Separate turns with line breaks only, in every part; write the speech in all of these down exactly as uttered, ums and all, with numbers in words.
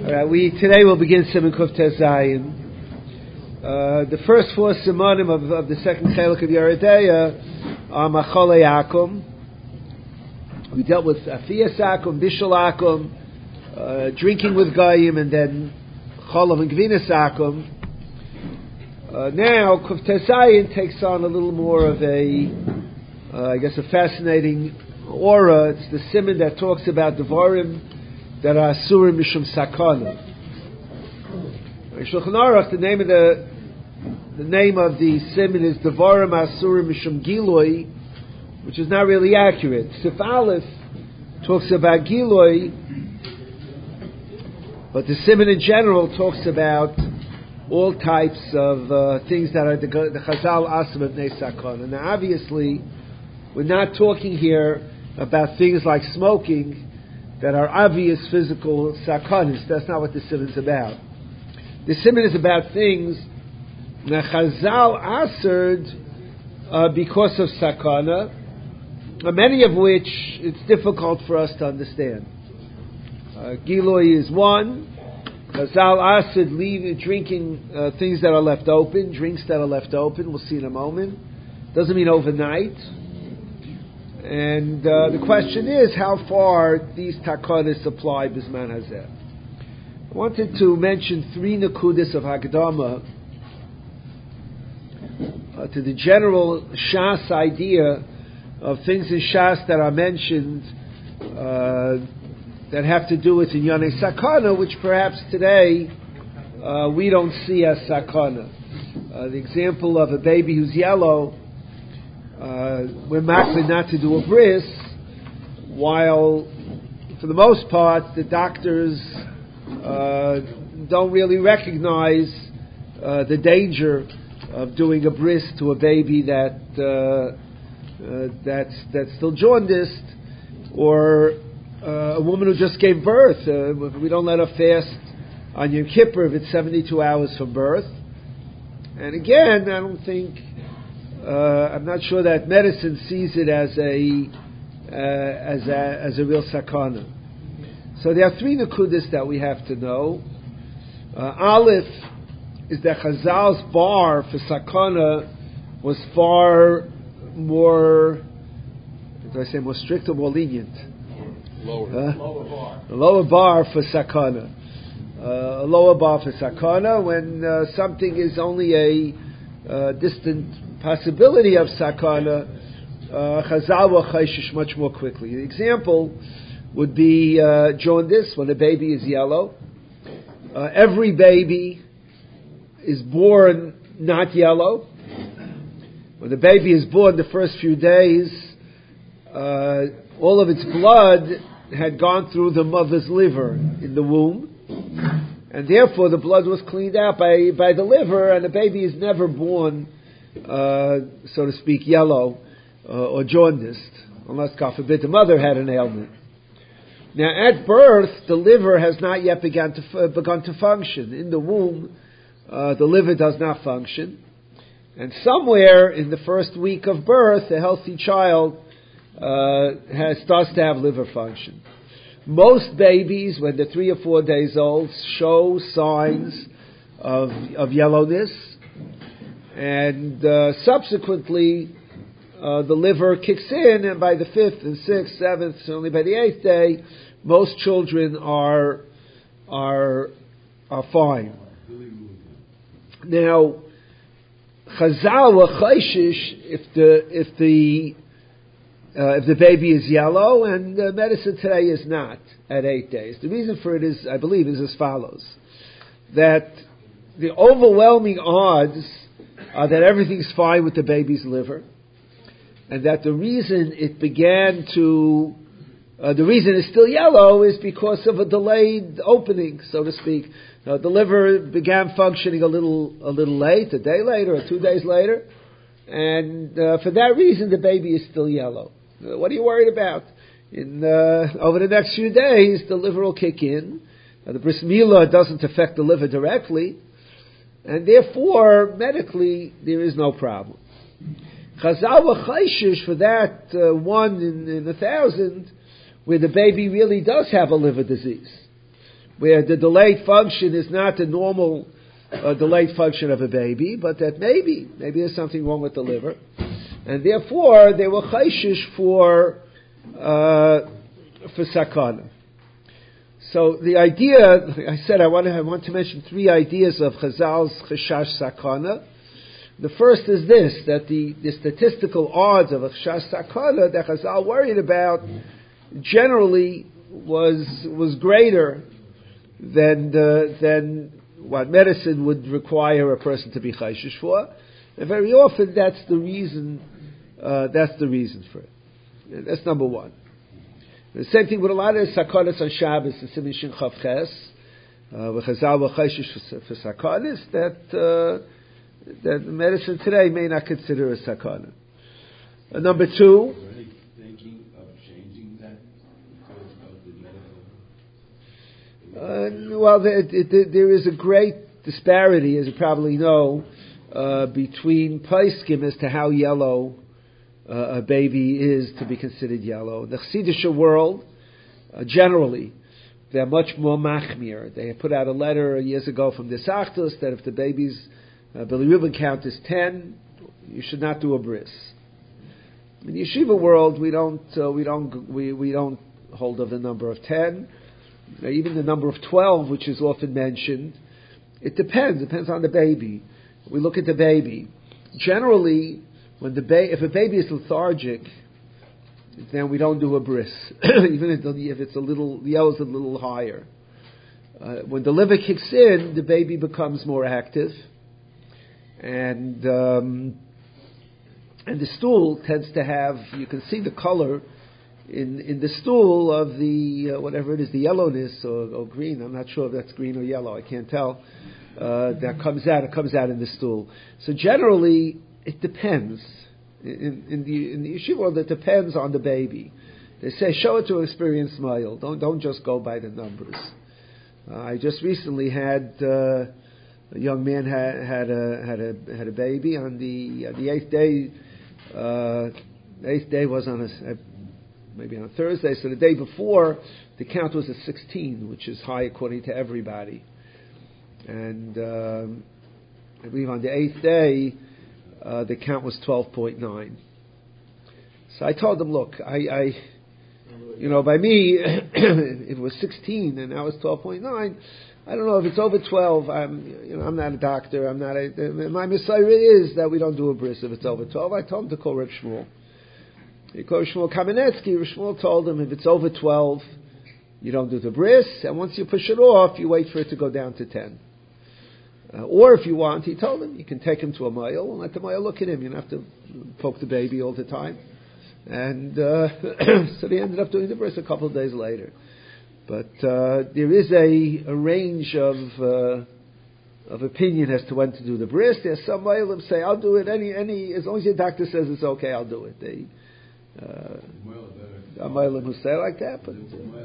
Uh, we today will begin Siman Kuf Tes Zayin. Uh, the first four simanim of, of the second chelik of Yoreh De'ah are Macholei Akum. We dealt with Afiyas Akum, Bishul Akum, uh, drinking with Goyim, and then Cholav and Gvinas Akum. Uh, now Kuf Tes Zayin takes on a little more of a, uh, I guess, a fascinating aura. It's the siman that talks about Devarim that are Asurim Mishum Sakana. Shulchan Aruch, the name of the the name of the siman is Devarim Asurim Mishum Giloi, which is not really accurate. Sif Aleph talks about Giloi, but the siman in general talks about all types of uh, things that are the, the Chazal Asim of Nei Sakana. Now, obviously, we're not talking here about things like smoking that are obvious physical sakanas. That's not what the siman is about. The siman is about things that Chazal answered uh, because of sakana, uh, many of which it's difficult for us to understand. Uh, Giloi is one. Chazal answered leave, drinking uh, things that are left open, drinks that are left open. We'll see in a moment. Doesn't mean overnight. And uh, the question is how far these takanas apply bisman hazeh. I wanted to mention three nekudas of Hakdama uh, to the general Shas idea of things in Shas that are mentioned uh, that have to do with Inyane Sakana, which perhaps today uh, we don't see as Sakana. Uh, the example of a baby who's yellow. Uh, we're makli not to do a bris, while for the most part the doctors uh, don't really recognize uh, the danger of doing a bris to a baby that uh, uh, that's that's still jaundiced, or uh, a woman who just gave birth. Uh, we don't let her fast on Yom Kippur if it's seventy-two hours from birth. And again, I don't think. Uh, I'm not sure that medicine sees it as a uh, as a as a real sakana. So there are three nekudas that we have to know. Uh, Aleph is that Chazal's bar for sakana was far more, did I say more strict or more lenient?
Lower,
uh,
lower bar.
A lower bar for sakana. Uh, a lower bar for sakana when uh, something is only a uh, distant possibility of sakana, uh, Chazal will chayshish much more quickly. The example would be uh, jaundice, when a baby is yellow. Uh, every baby is born not yellow. When the baby is born, the first few days, uh, all of its blood had gone through the mother's liver in the womb, and therefore the blood was cleaned out by, by the liver, and the baby is never born Uh, so to speak, yellow uh, or jaundiced, unless, God forbid, the mother had an ailment. Now, at birth, the liver has not yet begun to uh, begun to function. In the womb, uh, the liver does not function, and somewhere in the first week of birth, a healthy child uh, has starts to have liver function. Most babies, when they're three or four days old, show signs of of yellowness. And uh, subsequently, uh, the liver kicks in, and by the fifth and sixth, seventh, certainly by the eighth day, most children are are are fine. Now, Chazal wa chayshish if the if the uh, if the baby is yellow, and uh, medicine today is not at eight days. The reason for it is, I believe, is as follows: that the overwhelming odds Uh, that everything's fine with the baby's liver, and that the reason it began to, uh, the reason it's still yellow is because of a delayed opening, so to speak. Uh, the liver began functioning a little, a little late, a day later or two days later, and uh, for that reason the baby is still yellow. Uh, what are you worried about? In uh, over the next few days, the liver will kick in. Uh, the bris milah doesn't affect the liver directly, and therefore, medically, there is no problem. Chazal v'chayshish for that uh, one in, in a thousand, where the baby really does have a liver disease. where the delayed function is not the normal uh, delayed function of a baby, but that maybe, maybe there's something wrong with the liver. And therefore, they were chayshish for, uh, for sakana. So the idea, I said I want to, I want to mention three ideas of Chazal's chashash sakana. The first is this, that the, the statistical odds of a chashash sakana that Chazal worried about generally was was greater than the, than what medicine would require a person to be chayshish for, and very often that's the reason. Uh, that's the reason for it. That's number one. The same thing with a lot of sakanas on Shabbos, the Simin Shin Chav Ches, v'Chazal v'chayshish for sakanas that uh, that medicine today may not consider a sakana. Uh, number two. Uh, well, there, it, there is a great disparity, as you probably know, uh, between poskim as to how yellow uh, a baby is to be considered yellow. The Chassidish world, uh, generally, they're much more machmir. They put out a letter years ago from the Sachtos that if the baby's uh, bilirubin count is ten, you should not do a bris. In the yeshiva world, we don't uh, we don't we, we don't hold of the number of ten. Now, even the number of twelve, which is often mentioned, it depends. It depends on the baby. We look at the baby. Generally, when the ba- if a baby is lethargic, then we don't do a bris, even if it's a little, the yellow's a little higher. Uh, when the liver kicks in, the baby becomes more active, and um, and the stool tends to have. You can see the color in in the stool of the uh, whatever it is, the yellowness or, or green. I'm not sure if that's green or yellow. I can't tell. Uh, that comes out. It comes out in the stool. So generally, it depends. In, in the in the yeshiva world, it depends on the baby. They say show it to an experienced male. Don't don't just go by the numbers. Uh, I just recently had uh, a young man had had a had a had a baby on the uh, the eighth day. Uh, the eighth day was on a, a maybe on a Thursday. So the day before, the count was at sixteen, which is high according to everybody. And um, I believe on the eighth day, uh, the count was twelve point nine. So I told them, look, I, I you know, by me, it was sixteen, and now it's twelve point nine. I don't know if it's over twelve. I'm, you know, I'm not a doctor. I'm not a. My messiah is that we don't do a bris if it's over twelve. I told him to call Reb Shmuel. He called Shmuel Kamenetsky. Reb Shmuel told him if it's over twelve, you don't do the bris, and once you push it off, you wait for it to go down to ten. Uh, or if you want, he told him, you can take him to a mile and let the mile look at him. You don't have to poke the baby all the time. And uh, so they ended up doing the bris a couple of days later. But uh, there is a, a range of uh, of opinion as to when to do the bris. There's some ma'ilim say, I'll do it any any as long as your doctor says it's okay, I'll do it. They uh, ma'ilim who say like that, but.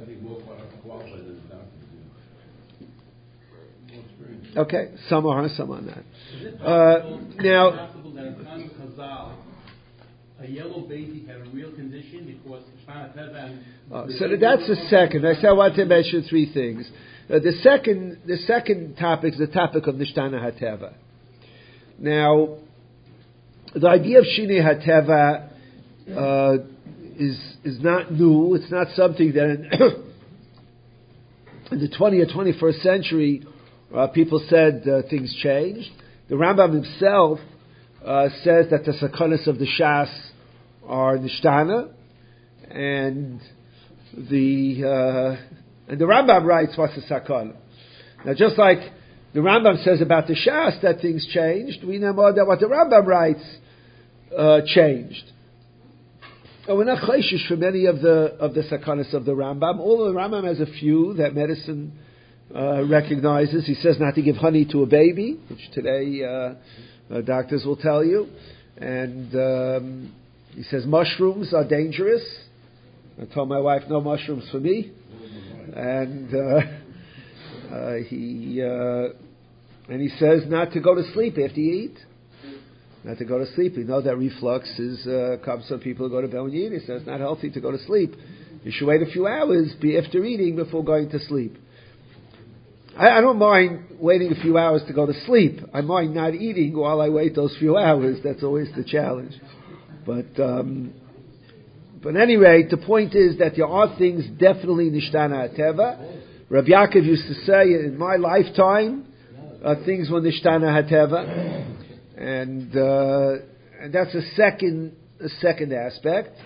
Uh, Okay, some are, some are not. Uh, now,
a yellow baby had a real condition because
uh, so that's the second. I said I want to mention three things. Uh, the second, the second topic is the topic of Nishtana Hateva. Now, the idea of Shinei Hateva uh, is is not new. It's not something that in, in the twentieth, twenty-first century. Uh, people said uh, things changed. The Rambam himself uh, says that the sakanas of the Shas are nishtana, and the uh, and the Rambam writes what's the sakana. Now, just like the Rambam says about the Shas that things changed, we know that what the Rambam writes uh, changed. And we're not chayshish for many of the of the sakanas of the Rambam. Although the Rambam has a few that medicine Uh, recognizes. He says not to give honey to a baby, which today uh, uh, doctors will tell you. And um, he says mushrooms are dangerous. I told my wife, no mushrooms for me. And uh, uh, he uh, and he says not to go to sleep after you eat. Not to go to sleep. We know that reflux is uh, comes from people who go to bed when you eat. He says it's not healthy to go to sleep. You should wait a few hours be after eating before going to sleep. I, I don't mind waiting a few hours to go to sleep. I mind not eating while I wait those few hours. That's always the challenge. But, um, but anyway, the point is that there are things definitely nishtana hateva. Rabbi Yaakov used to say, in my lifetime, uh, things were nishtana hateva. And, uh, and that's a second, a second aspect.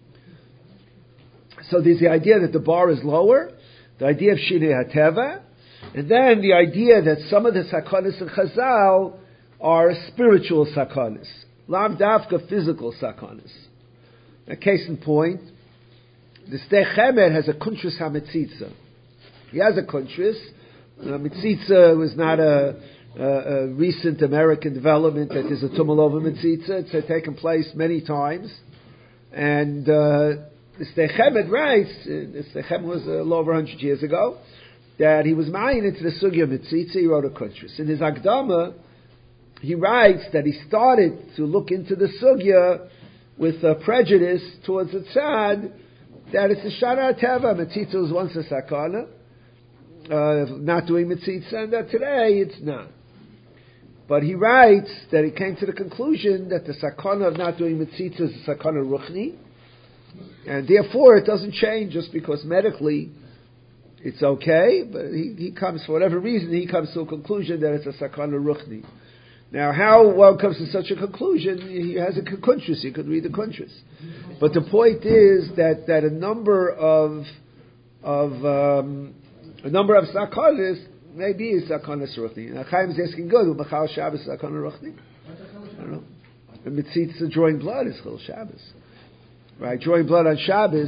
So there's the idea that the bar is lower, the idea of shinei hateva, and then the idea that some of the sakonis in Chazal are spiritual sakonis, lav dafka physical sakonis. A case in point, the Sdei Chemed has a kuntris hamitzitza. He has a kuntris. Uh, mitzitza was not a, a, a recent American development that there's a tumulova mitzitza. It's uh, taken place many times, and uh, the Sdei Chemed writes, uh, the Sdei Chemed was a little over one hundred years ago, that he was ma'ayin into the sugya mitzitza. He wrote a kuntris. In his Akdama, he writes that he started to look into the sugya with a prejudice towards the tzad that it's a shana teva. Mitzitza was once a sakana, uh, not doing mitzitza, and that today it's not. But he writes that he came to the conclusion that the sakana of not doing mitzitza is a sakana ruchni, and therefore it doesn't change just because medically it's okay, but he, he comes, for whatever reason, he comes to a conclusion that it's a sakana ruchni. Now, how one comes to such a conclusion? He has a kuntris. He could read the kuntris, but the point is that, that a number of of um, a number of sakanas maybe is sakanas ruchni. And Chaim is asking, good, Machal Shabbos sakana ruchni? I don't know. The mitzitza drawing blood is chil Shabbos, right? Drawing blood on Shabbos.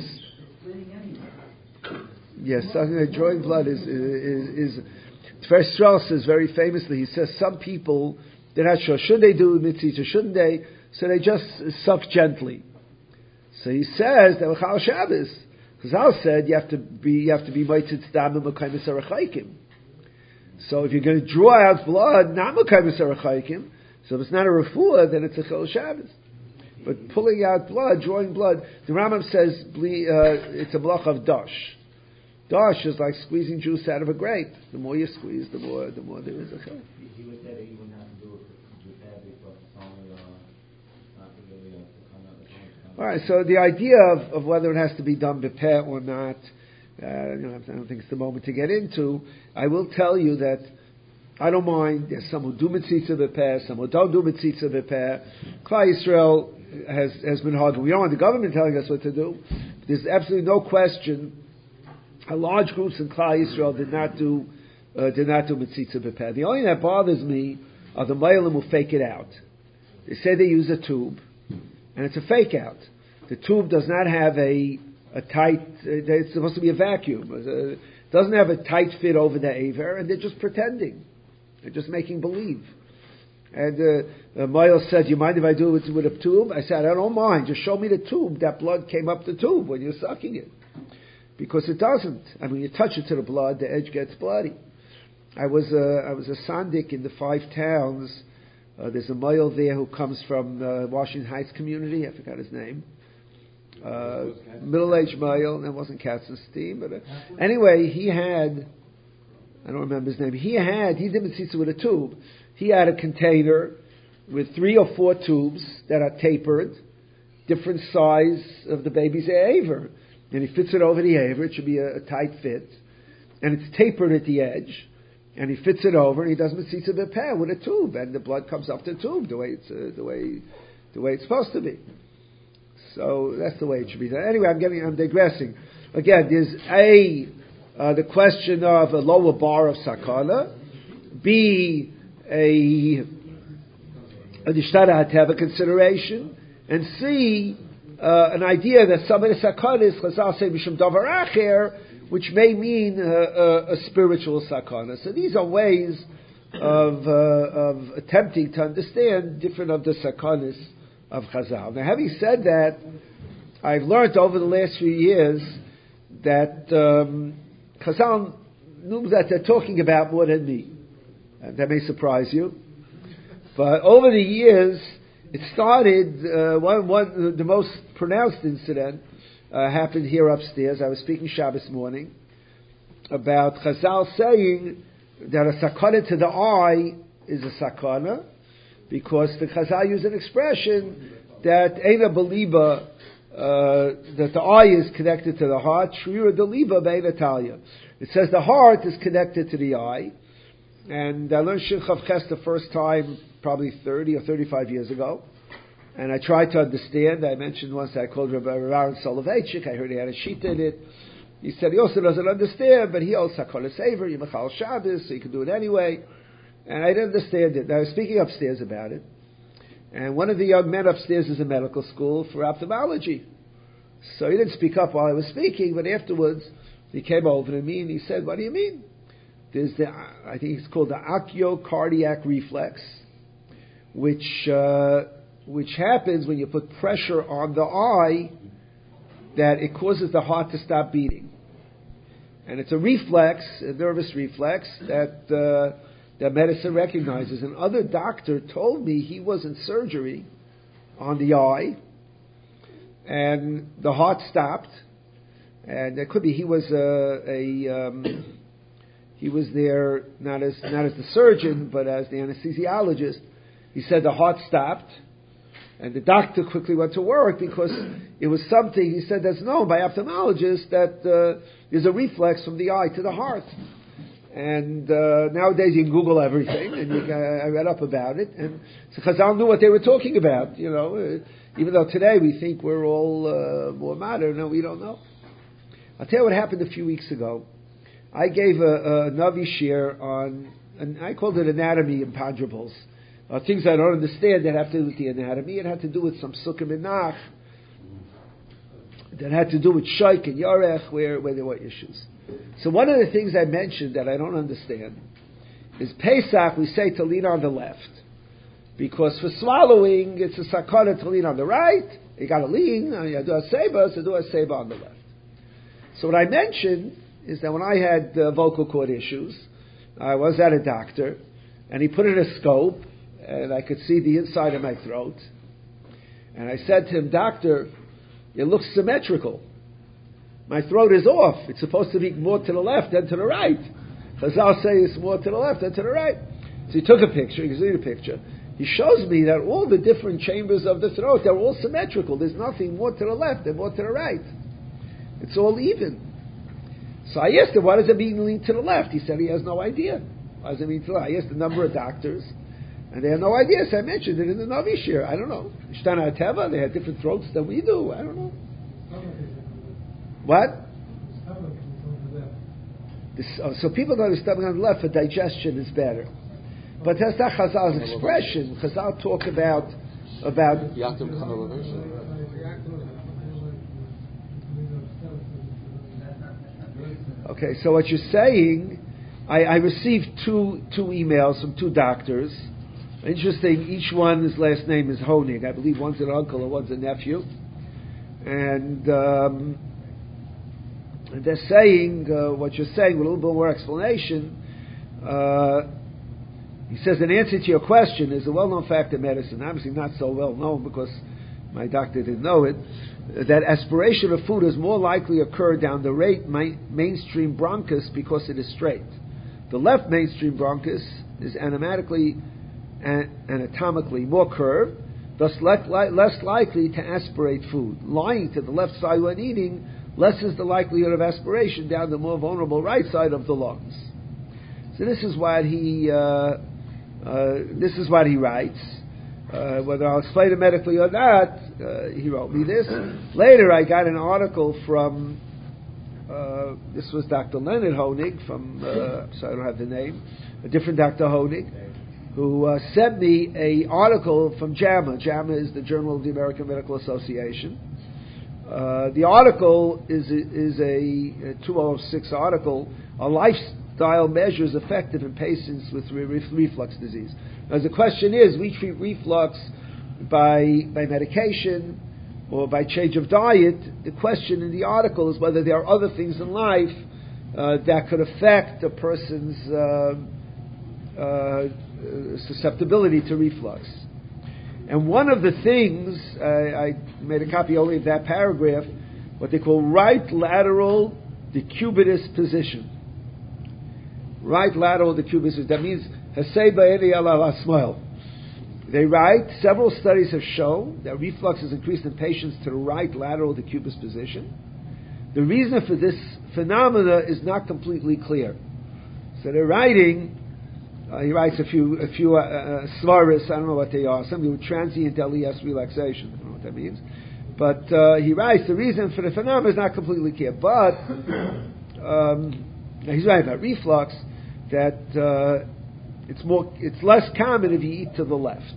Yes, drawing blood is is. is Tver Strauss says very famously. He says some people, they're not sure, should they do mitzvah, shouldn't they? So they just suck gently. So he says that Chal Shabbos, Chazal said you have to be you have to be meitzit damim mekaymis arachaykim. So if you're going to draw out blood, not mekaymis arachaykim, so if it's not a refuah, then it's a Chal Shabbos. But pulling out blood, drawing blood, the Rambam says uh, it's a blach of dash. Dash is like squeezing juice out of a grape. The more you squeeze, the more the more there is a chel.
He would say that you wouldn't have to do it with that because it's only uh, not really a.
All right. So the idea of, of whether it has to be done bepeh or not, uh, you know, I don't think it's the moment to get into. I will tell you that I don't mind. There's some who do mitzitza bepeh, some who don't do mitzitza bepeh. Klal Yisrael has has been hard. We don't want the government telling us what to do. There's absolutely no question. Large groups in Klal Yisrael did not do uh, did not do mitzitza bepeh. The only thing that bothers me are the mayalim who fake it out. They say they use a tube, and it's a fake out. The tube does not have a a tight. Uh, it's supposed to be a vacuum. It doesn't have a tight fit over the aver, and they're just pretending. They're just making believe. And uh, uh, Mayel said, "You mind if I do it with a tube?" I said, "I don't mind. Just show me the tube. That blood came up the tube when you're sucking it." Because it doesn't. I mean, you touch it to the blood, the edge gets bloody. I was a, I was a sandik in the Five Towns. Uh, there's a male there who comes from the Washington Heights community. I forgot his name. Uh, middle-aged male. That wasn't Katzenstein, but uh, anyway, he had. I don't remember his name. He had. He did mitzitza with a tube. He had a container with three or four tubes that are tapered, different size of the baby's aver. And he fits it over the aver. It should be a, a tight fit. And it's tapered at the edge. And he fits it over, and he does mitzitza bepeh with a tube. And the blood comes up the tube the way it's, uh, the way, the way it's supposed to be. So that's the way it should be done. Anyway, I'm getting, I'm digressing. Again, there's A, uh, the question of a lower bar of sakana. B, a, a nishtana hateva consideration. And C, Uh, an idea that some of the sakanas, Chazal say mishum davar acher, which may mean uh, uh, a spiritual sakana. So these are ways of uh, of attempting to understand different of the sakanas of Chazal. Now, having said that, I've learned over the last few years that um, Chazal knew that they're talking about more than me. And that may surprise you, but over the years. It started, uh, one, one, the most pronounced incident uh, happened here upstairs. I was speaking Shabbos morning about Chazal saying that a sakana to the eye is a sakana, because the Chazal use an expression that Eina Beliba, uh, that the eye is connected to the heart. Shrira Deliba Beina Talia. It says the heart is connected to the eye, and I learned Shin Chav Ches the first time probably thirty or thirty-five years ago, and I tried to understand. I mentioned once I called Rabbi Aaron Soloveitchik. I heard he had a sheet in it. He said he also doesn't understand, but he holds Sakana Sever, Yimachal Shabbos, so he can do it anyway. And I didn't understand it. I was speaking upstairs about it, and one of the young men upstairs is in medical school for ophthalmology. So he didn't speak up while I was speaking, but afterwards he came over to me and he said, "What do you mean?" There's the, I think it's called the aciocardiac reflex, which uh, which happens when you put pressure on the eye, that it causes the heart to stop beating. And it's a reflex, a nervous reflex, that uh, that medicine recognizes. Another doctor told me he was in surgery on the eye, and the heart stopped. And it could be he was a, a um, he was there not as not as the surgeon, but as the anesthesiologist. He said the heart stopped, and the doctor quickly went to work because it was something, he said, that's known by ophthalmologists, that uh, there's a reflex from the eye to the heart. And uh, nowadays you can Google everything, and you, uh, I read up about it, and so Chazal knew what they were talking about, you know, uh, even though today we think we're all uh, more modern, no, we don't know. I'll tell you what happened a few weeks ago. I gave a, a Navi share on, and I called it anatomy imponderables. Uh, things I don't understand that have to do with the anatomy. It had to do with some sukkim and nach. That had to do with shaik and yarech, where, where there were issues. So one of the things I mentioned that I don't understand is Pesach, we say to lean on the left. Because for swallowing, it's a sakana to lean on the right. You got to lean, you do a seba, so do a seba on the left. So what I mentioned is that when I had uh, vocal cord issues, I was at a doctor, and he put in a scope, and I could see the inside of my throat. And I said to him, "Doctor, it looks symmetrical. My throat is off. It's supposed to be more to the left than to the right. Chazal say it's more to the left than to the right." So he took a picture. You can see the picture. He shows me that all the different chambers of the throat, they're all symmetrical. There's nothing more to the left than more to the right. It's all even. So I asked him, "Why does it mean lean to the left?" He said he has no idea. Why does it mean to the left? I asked a number of doctors, and they had no idea. So I mentioned it in the Navi Shir. I don't know. Shtana Teva, they had different throats than we do. I don't know. What? This, oh, so people go to stomach on the left for digestion is better. But that's not Chazal's expression. Chazal talk about about. Okay, so what you're saying, I, I received two two emails from two doctors. Interesting, each one's last name is Honig. I believe one's an uncle and one's a nephew. And um, they're saying uh, what you're saying with a little bit more explanation. Uh, he says, an answer to your question is a well-known fact in medicine, obviously not so well-known because my doctor didn't know it, that aspiration of food is more likely occur down the right ma- mainstream bronchus because it is straight. The left mainstream bronchus is anatomically, an- anatomically more curved, thus le- li- less likely to aspirate food. Lying to the left side when eating lessens the likelihood of aspiration down the more vulnerable right side of the lungs. So this is what he uh, uh, this is what he writes. Uh, whether I'll explain it medically or not, uh, he wrote me this. Later, I got an article from uh, this was Doctor Leonard Honig from uh, sorry, I don't have the name, a different Doctor Honig, who uh, sent me a article from JAMA. JAMA is the Journal of the American Medical Association. Uh, the article is a, is a, a two oh six article, a lifestyle measures effective in patients with re- reflux disease. Now, the question is, we treat reflux by by medication or by change of diet. The question in the article is whether there are other things in life uh, that could affect a person's uh, uh, susceptibility to reflux. And one of the things, uh, I made a copy only of that paragraph, what they call right lateral decubitus position. right lateral of the cubus. That means Hasei Ba'edi ala Asmael. They write, several studies have shown that reflux is increased in patients to the right lateral of the cubus position. The reason for this phenomena is not completely clear. So they're writing, uh, he writes a few, a few, uh, uh, svaris, I don't know what they are, something with transient L E S relaxation, I don't know what that means. But, uh, he writes, the reason for the phenomena is not completely clear. But, um, he's writing about reflux, that, uh, It's more. It's less common if you eat to the left.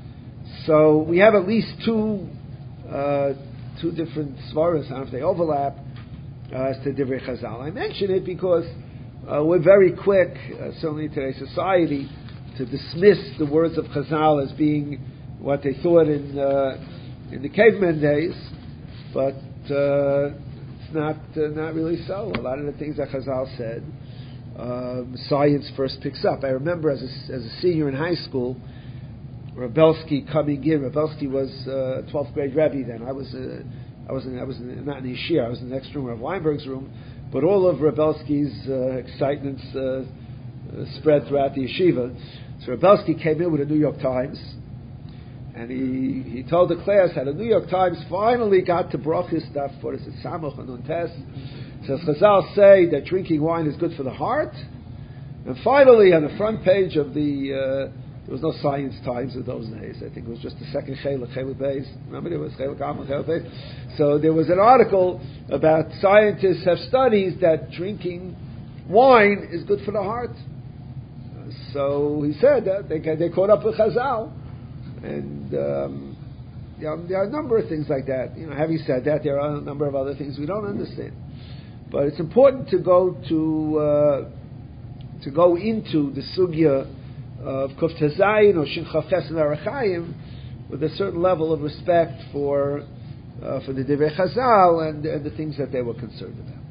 So we have at least two, uh, two different svaras. I don't know if they overlap uh, as to Divrei Chazal. I mention it because uh, we're very quick, uh, certainly in today's society, to dismiss the words of Chazal as being what they thought in uh, in the caveman days, but uh, it's not uh, not really so. A lot of the things that Chazal said. Um, science first picks up. I remember as a, as a senior in high school, Rebelsky coming in. Rebelsky was uh, twelfth grade Rebbe then. I was uh, I was in, I was in, not in the yeshiva. I was in the next room of Weinberg's room. But all of Rebelsky's uh, excitements uh, uh, spread throughout the yeshiva. So Rebelsky came in with the New York Times, and he he told the class how the New York Times finally got to brachis stuff. What is it? Samuch and Untes. Says Chazal say that drinking wine is good for the heart, and finally on the front page of the uh, there was no Science Times in those days. I think it was just the second Chelik, Chelik Beis. Remember there was Chelik Am and Chelik Beis. So there was an article about scientists have studies that drinking wine is good for the heart. Uh, so he said that they they caught up with Chazal, and um, you know, there are a number of things like that. You know, having said that, there are a number of other things we don't understand. But it's important to go to uh, to go into the sugya of Kuf Tazayin or Shin Chafes and Arachayim with a certain level of respect for uh, for the Divrei Chazal and, and the things that they were concerned about.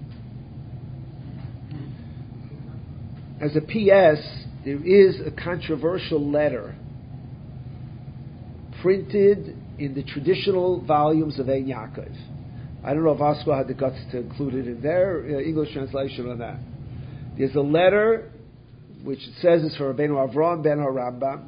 As a P S, there is a controversial letter printed in the traditional volumes of Ein Yaakov. I don't know if Aswa had the guts to include it in their uh, English translation or not. There's a letter which it says is for Rabbeinu Avraham ben HaRambam,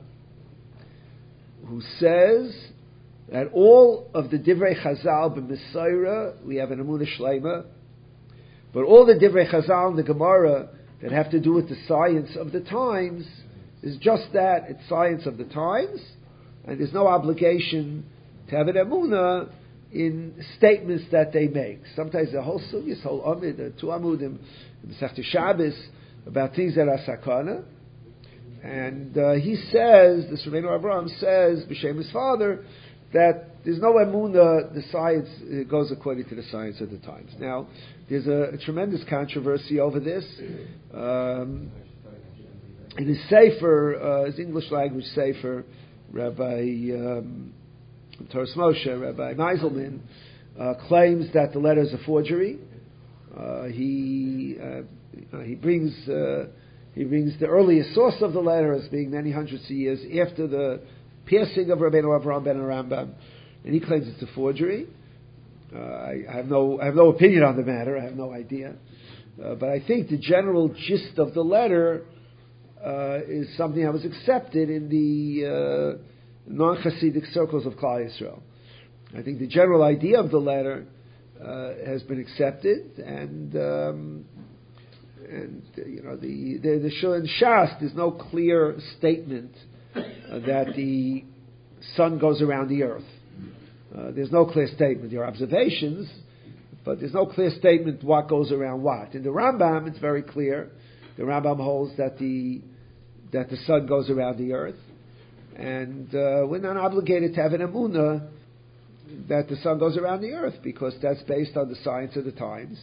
who says that all of the Divrei Chazal b'Mesaira, we have an Emunah Shleima, but all the Divrei Chazal in the Gemara that have to do with the science of the times is just that, it's science of the times, and there's no obligation to have an Emunah in statements that they make. Sometimes the whole sugis, whole amid, the two amudim, the Masechta Shabbos, about things that are sakana. And uh, he says, this Rabbeinu Avraham says, b'shem his father, that there's no emunah, the science it goes according to the science of the times. Now, there's a, a tremendous controversy over this. Um, in his sefer, uh, his English language sefer, Rabbi um, Toras Moshe, Rabbi Meiselman, uh, claims that the letter is a forgery. Uh, he uh, he brings uh, he brings the earliest source of the letter as being many hundreds of years after the piercing of Rabbeinu Avraham ben Rambam, and he claims it's a forgery. Uh, I, I have no I have no opinion on the matter. I have no idea, uh, but I think the general gist of the letter uh, is something that was accepted in the uh, non-Hasidic circles of Klal Yisrael. I think the general idea of the letter uh, has been accepted, and um, and uh, you know the the, the in Shas there's no clear statement uh, that the sun goes around the earth. Uh, there's no clear statement. There are observations, but there's no clear statement what goes around what. In the Rambam, it's very clear. The Rambam holds that the that the sun goes around the earth. And uh, we're not obligated to have an emunah that the sun goes around the earth because that's based on the science of the times.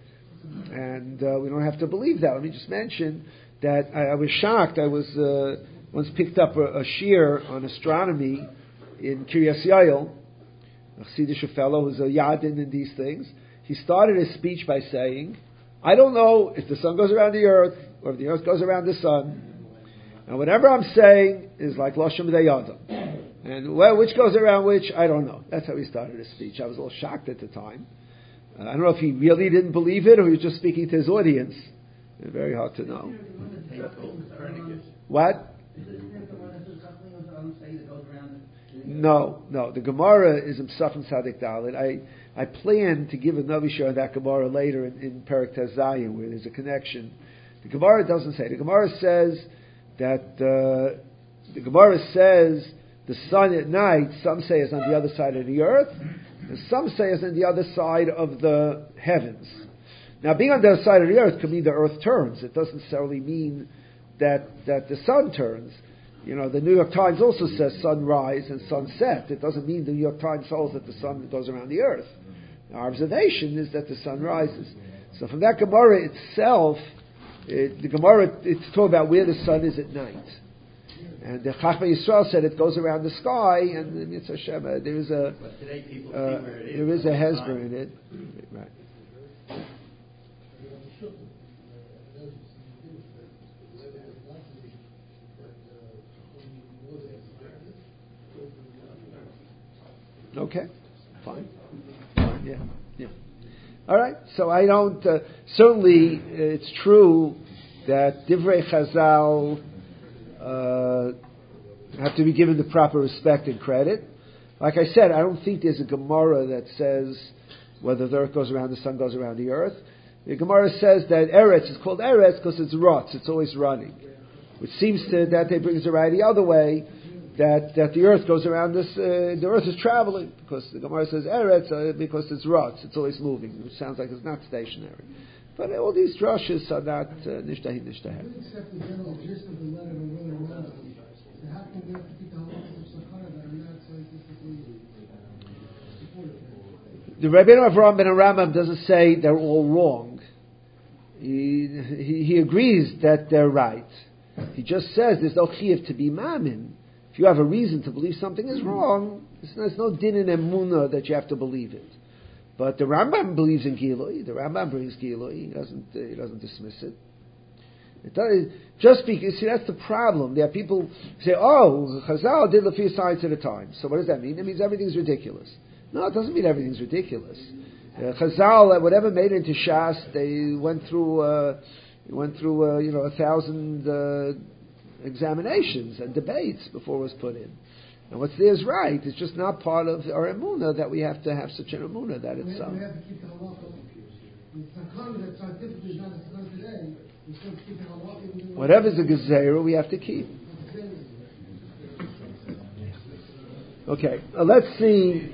And uh, we don't have to believe that. Let me just mention that I, I was shocked. I was uh, once picked up a, a shiur on astronomy in Kiryas Yael, a Chassidish fellow who's a yadin in these things. He started his speech by saying, I don't know if the sun goes around the earth or if the earth goes around the sun. And whatever I'm saying is like Loshem Dayadam. And well, which goes around which, I don't know. That's how he started his speech. I was a little shocked at the time. Uh, I don't know if he really didn't believe it or he was just speaking to his audience. Very hard to know. What? No, no. The Gemara is in Psachim Tzadik Dalet. I I plan to give a Navi on that Gemara later in, in Perek Tezayim, where there's a connection. The Gemara doesn't say. The Gemara says that uh, the Gemara says the sun at night. Some say is on the other side of the earth, and some say is on the other side of the heavens. Now, being on the other side of the earth could mean the earth turns. It doesn't necessarily mean that that the sun turns. You know, the New York Times also says sunrise and sunset. It doesn't mean the New York Times holds that the sun goes around the earth. Our observation is that the sun rises. So from that Gemara itself, it, the Gemara, it's talking about where the sun is at night. And the Chachma Yisrael said it goes around the sky, and the Mitzvah Shema, there is a,
But today people see
uh,
where it is.
there is a hesber in it. Right. Okay, fine, fine, yeah, yeah. All right. So I don't. Uh, certainly, it's true that Divrei Chazal uh, have to be given the proper respect and credit. Like I said, I don't think there's a Gemara that says whether the earth goes around, the sun goes around the earth. The Gemara says that Eretz is called Eretz because it's rotz, it's always running, which seems to that they brings it right the other way. That, that the earth goes around this, uh, the earth is traveling, because the Gemara says Eretz, uh, because it's rotz, it's always moving, which sounds like it's not stationary. But all these drushes are not nishtahi uh, nishtahi.
We accept the general gist of the letter of the Rambam. So how can we have to keep the halachas of Sakara that are not scientifically supported?
The Rabbeinu Avraham ben Rambam doesn't say they're all wrong. He, he, he agrees that they're right. He just says there's no chiyuv to be mamin. If you have a reason to believe something is wrong, there's no din in emunah that you have to believe it. But the Rambam believes in Gilui. The Rambam brings Gilui. He doesn't. Uh, he doesn't dismiss it. It does, just because, see, that's the problem. There are people who say, "Oh, Chazal did lefi science at a time." So what does that mean? It means everything's ridiculous. No, it doesn't mean everything's ridiculous. Uh, Chazal, whatever made it into Shas, they went through. Uh, went through, uh, you know, a thousand. Uh, examinations and debates before it was put in. And what's there is right. It's just not part of our emunah that we have to have such an emunah that it's so.
We have to keep the halacha. The sakana that scientifically is not a sakana today, we still keep the halacha.
Whatever's a gezerah, we have to keep. Okay, uh, let's see.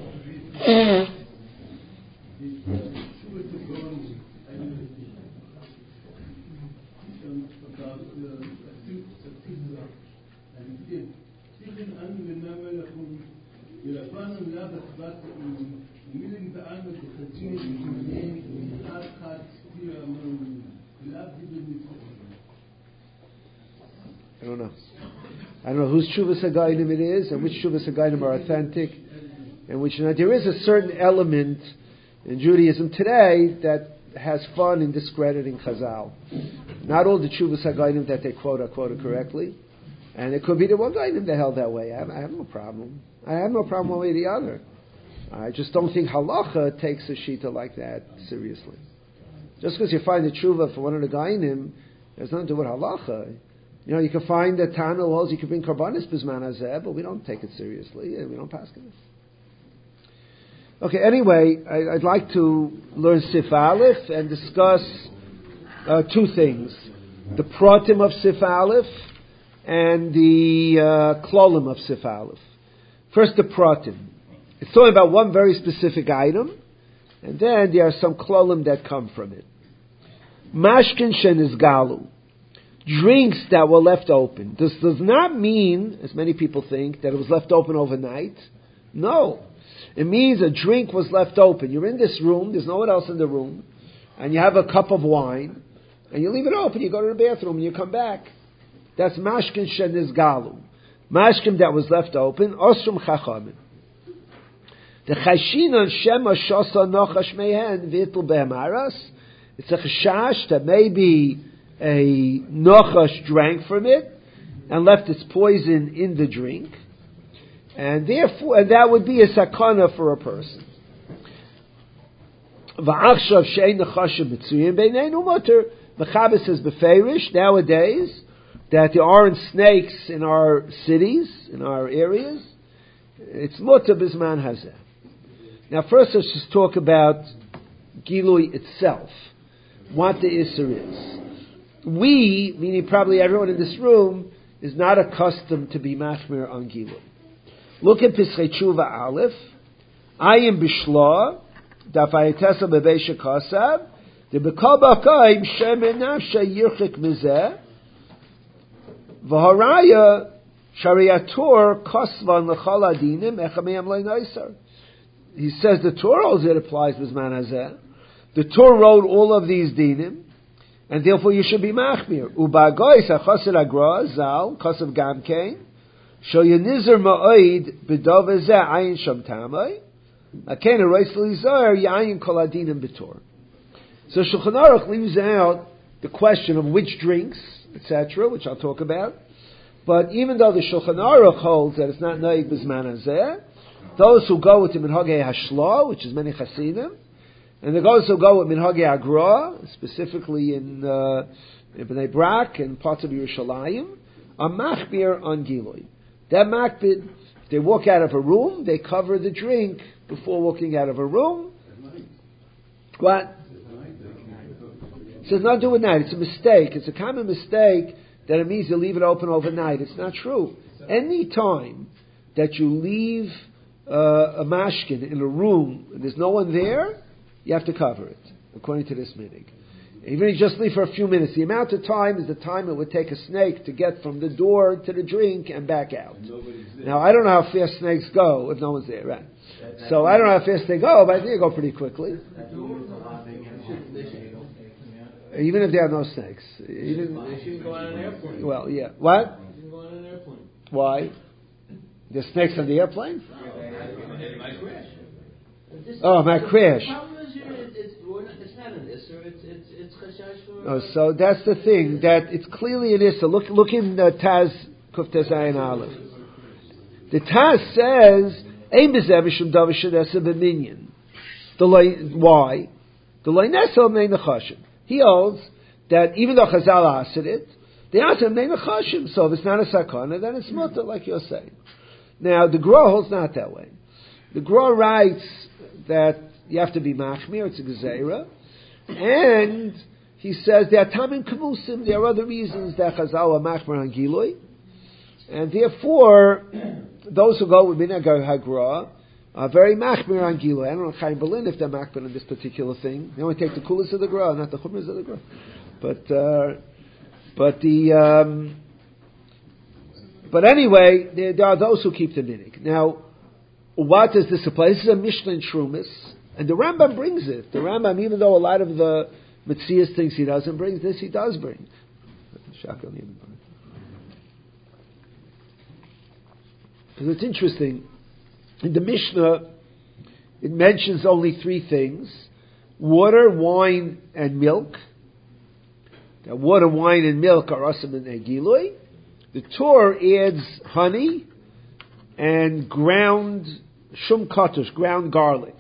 I don't know. I don't know whose Shuvas Hagainim it is and which Shuvas Hagainim are authentic and which not. There is a certain element in Judaism today that has fun in discrediting Chazal. Not all the Shuvas Hagainim that they quote are quoted correctly. And it could be the one Gainim that held that way. I have, I have no problem. I have no problem one way or the other. I just don't think halacha takes a shita like that seriously. Just because you find a tshuva for one of the Gainim, there's nothing to do with halacha. You know, you can find a Tana who holds you can bring karbanis bisman hazeh, but we don't take it seriously and we don't pass it. Okay, anyway, I, I'd like to learn Sif Aleph and discuss uh, two things. The pratim of Sif Aleph and the uh, klolim of Sif Aleph. First, the pratim. It's talking about one very specific item, and then there are some klolim that come from it. Mashkin shenizgalu. Drinks that were left open. This does not mean, as many people think, that it was left open overnight. No. It means a drink was left open. You're in this room, there's no one else in the room, and you have a cup of wine, and you leave it open, you go to the bathroom, and you come back. That's mashkin shenizgalu. Mashkin that was left open, osrum chachamim. The chashinan shema shosa nochash mehen vitl be'emaras. It's a chashash that maybe a nochash drank from it and left its poison in the drink, and therefore, and that would be a sakana for a person. Va'achshav she'ein nechashim mitzuyim beineinu muter. Mechaber says beferish nowadays that there aren't snakes in our cities, in our areas, it's mutter bisman hazeh. Now first let's just talk about Gilui itself, what the Isser is. We, meaning probably everyone in this room, is not accustomed to be machmir on Gilui. Look at Pischei Tshuva Aleph, Ayim Bishla, Daf Hayatesa Bebeisha Kasav, the Bekal Bakayim Shemen Nafsha Yirchik Mizeh, V'haraya Shariatur Kosvan L'chal Adinim Echameyam Loi Noisar. He says the Torah also applies with Zman Hazeh. The Torah wrote all of these dinim, and therefore you should be machmir. Ubagois hachasir agra zal kasav gamkein shel yenizer ma'oid b'dov ezeh ayin sham tamay akein arois l'izar yayin kol adinim b'tor. So Shulchan Aruch leaves out the question of which drinks, et cetera, which I'll talk about. But even though the Shulchan Aruch holds that it's not noig b'zman hazeh, those who go with the minhagei hashla, which is many chasidim, and the those who go with minhagei agra, specifically in uh, in Bnei Brak and parts of Yerushalayim, are machmir on Gilui. That machmir, if they walk out of a room, they cover the drink before walking out of a room. What? It says not do it at night. It's a mistake. It's a common mistake that it means you leave it open overnight. It's not true. Any time that you leave uh, a mashkin in a room and there's no one there, you have to cover it, according to this minig. Even if you just leave for a few minutes, the amount of time is the time it would take a snake to get from the door to the drink and back out. Now, I don't know how fast snakes go if no one's there, right? So I don't know how fast they go, but I think they go pretty quickly. Even if there are no snakes. Even,
They shouldn't go on an airplane.
Well, yeah. What?
They shouldn't go on an airplane.
Why? There's snakes on the airplane?
It might crash.
Oh, my crash.
The problem is, it's, it's, we're not, it's not an isser, it's, it's, it's chashash for...
Oh, so that's the thing, that it's clearly an issa. Look, look in uh, Taz Kuftes Ayin Aleph. The Taz says, Ein b'zeh mishum davar shedesa b'minyan. The loy- Why? The loy nesel mei nechashim. He holds that even though Chazal asked it, they asked him mei nechashim. So if it's not a sakana, then it's mutter, like you're saying. Now, the Gra holds not that way. The Gra writes that you have to be machmir, it's a gezeira, and he says there are tamim kamusim, there are other reasons that Chazal are machmir on Gilui, and therefore those who go with minhag hagra are very machmir on Gilui. I don't know Chaim Berlin if they're machmir on this particular thing. They only take the kulas of the Gra, not the chumras of the Gra. But uh, but the um, but anyway, there, there are those who keep the minhag. Now, what does this apply? This is a Mishnah in Shrumis, and the Rambam brings it. The Rambam, even though a lot of the Metzias thinks he doesn't bring, this he does bring. Because it's interesting. In the Mishnah, it mentions only three things: water, wine, and milk. Now, water, wine, and milk are asim in Egiloi. The Torah adds honey and ground shum katush, ground garlic.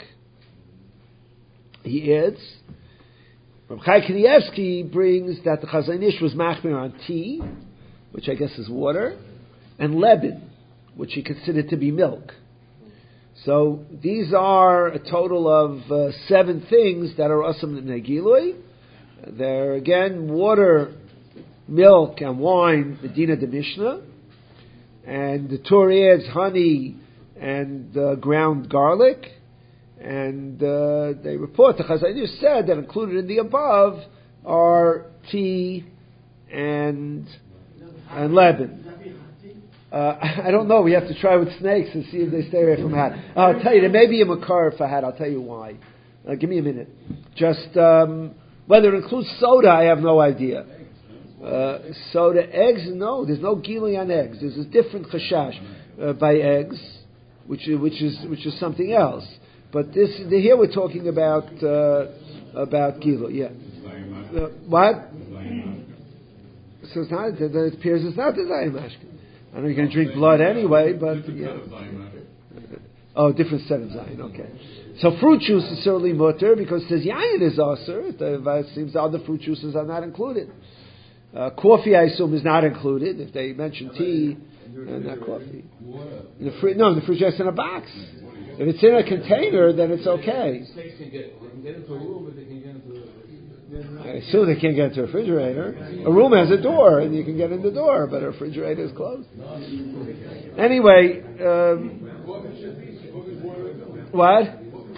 He adds. Rabbi Chai Kanievsky brings that the Chazon Ish was machmir on tea, which I guess is water, and lebanon, which he considered to be milk. So these are a total of uh, seven things that are asam in Negilui. They're again water, milk, and wine, Medina de Mishnah. And the Torah adds honey and uh, ground garlic. And uh, they report, the Chazon Ish said that included in the above are tea and and lebanon. Uh, I don't know. We have to try with snakes and see if they stay away from hat. I'll tell you, there may be a makar for hat. I'll tell you why. Uh, give me a minute. Just um, whether it includes soda, I have no idea. Uh, soda, eggs, no. There's no gili on eggs. There's a different chashash uh, by eggs, which is, which is which is something else. But this here we're talking about uh, about gili. Yeah. Uh, what? So it's not. It appears it's not the zayim mashkin. I know you're going to drink blood anyway, but yeah. Oh, different set of zayin. Okay. So fruit juice is certainly mutter because it says yayin is aser. It seems the other fruit juices are not included. Uh, coffee, I assume, is not included. If they mention tea, uh, not coffee. In the fri- no, the refrigerator's in a box. If it's in a container, then it's okay.
Snakes can get, they can get into a room, but they can get into a...
I assume they can't get into a refrigerator. A room has a door, and you can get in the door, but a refrigerator is closed. Anyway, um, what?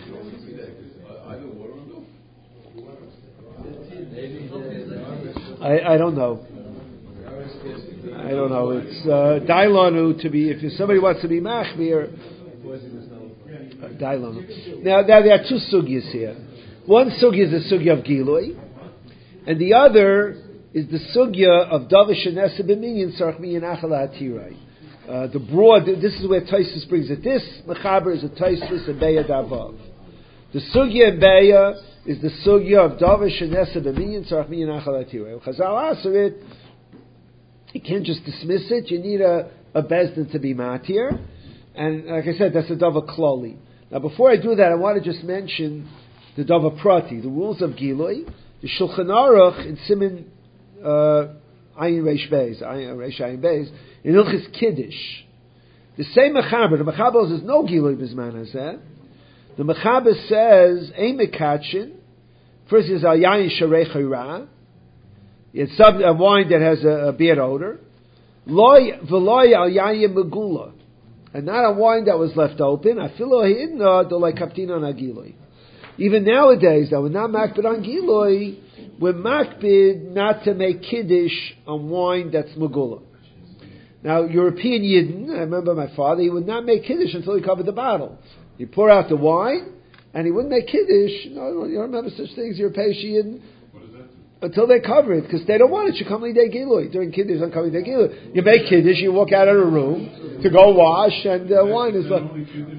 I, I don't know. I don't know. It's uh, Dailanu to be, if somebody wants to be machmir, uh, Dailanu. Now, now, there are two sugyas here. One sugya is the sugya of Gilui, and the other is the sugya of Davish and Nesa b'minyan sarach minyan achala hatirai. Uh, the broad, this is where Taisus brings it. This mechaber is a Taisus and Beya Davav. The sugya and Beya is the sugya of Davish and Nesa b'minyan sarach minyan achala hatirai. Chazal answer it. You can't just dismiss it. You need a, a bezdin to be matir, and like I said, that's a dava kloli. Now, before I do that, I want to just mention the dava prati, the rules of Gilui. The Shulchan Aruch in Siman uh, Ayin Reish Beis, Ayin Reish Ayin Beis, in Ilchis Kiddush. The same Mechaber, the Mechaber says no Gilui Bizman Hazeh. The Mechaber says Ein Mekachin. First is Al Yayin Sharei Chayra. It's a wine that has a, a beard odor. Loy v'loy Al Yayin Megula, and not a wine that was left open. Afilo Hidna Dolay Kaptina Nagilui. Even nowadays, though, we're not makbid on Giloi, we're makbid not to make kiddush on wine that's megula. Now, European Yidden, I remember my father, he would not make kiddush until he covered the bottle. He'd pour out the wine, and he wouldn't make kiddush. No, you don't remember such things, European Yidden, until they cover it, because they don't want it. Shekamli de Giloi. During kiddush, on Kamli de Giloi. You make kiddush, you walk out of the room to go wash, and uh, wine is like...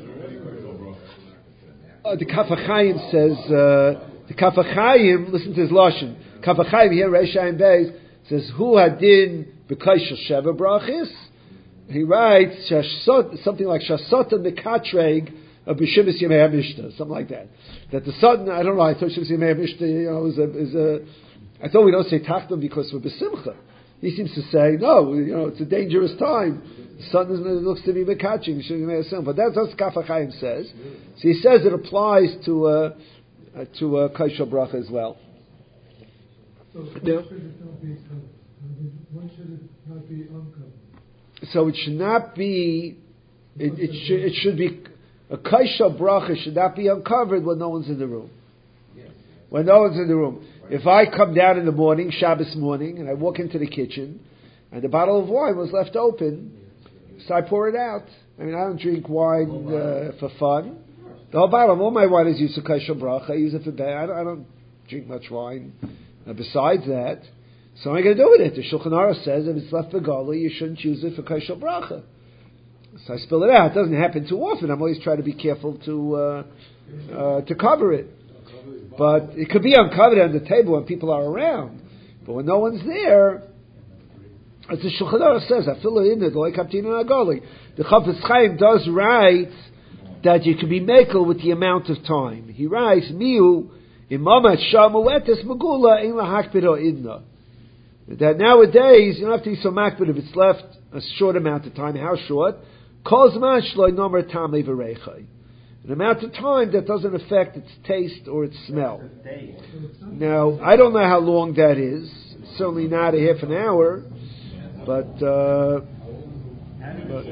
Uh, the Kaf HaChaim says, uh, the Kaf HaChaim, listen to his lashon. Kaf HaChaim here, Reish Ayin Beis, says, Hu hadin b'kayshel sheva brachis. He writes, Shasot, something like Shasota mekatreg of b'shimis yemei HaMishnah, something like that. That the sudden, I don't know, I thought Shimis yemei HaMishnah, you know, is a, is a, I thought we don't say tachtim because we're besimcha. He seems to say, no, you know, it's a dangerous time. The sun is, looks to be mekaching, but that's what Kaf HaChaim says. So he says it applies to uh, uh, to uh, Kaishal Bracha as well.
So why
Now,
should it not be covered? I mean, why should it not be uncovered?
so it should not be. It, it should it should be a Kaishal Bracha should not be uncovered when no one's in the room. When no one's in the room. If I come down in the morning, Shabbos morning, and I walk into the kitchen, and the bottle of wine was left open, so I pour it out. I mean, I don't drink wine uh, for fun. The whole bottle, all my wine is used for Kaishal Bracha. I use it for bed. I don't, I don't drink much wine uh, besides that. So what am I going to do with it? The Shulchan Aruch says if it's left for Goli, you shouldn't use it for Kaishal Bracha. So I spill it out. It doesn't happen too often. I'm always trying to be careful to uh, uh, to cover it. But it could be uncovered on the table when people are around. But when no one's there, as the Shulchan Aruch says, I fill it in there, like Kaptina Nagoli. The Chafetz Chaim does write that you can be mekel with the amount of time. He writes, Miu, imamat shamu etes megula, ein lahakbid idna. That nowadays, you don't have to be so makbid if it's left a short amount of time. How short? Kol zman shloi nomer tamei v'reichai. An amount of time that doesn't affect its taste or its smell. Now, I don't know how long that is. Certainly not a half an hour. But, uh, but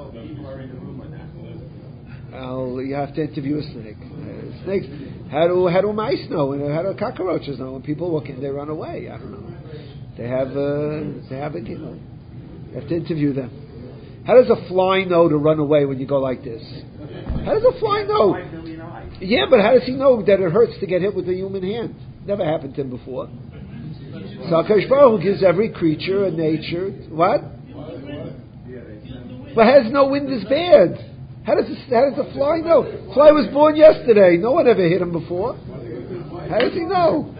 I'll, you have to interview a snake. Uh, snakes. How do how do mice know? And how do cockroaches know? When people walk in, they run away. I don't know. They have uh, they have a you know. You have to interview them. How does a fly know to run away when you go like this? How does a fly know? Yeah, but how does he know that it hurts to get hit with a human hand? Never happened to him before. So HaKadosh Baruch Hu gives every creature a nature. What? But has no wind is bad. How does this, how does the fly know? Fly was born yesterday. No one ever hit him before. How does he know?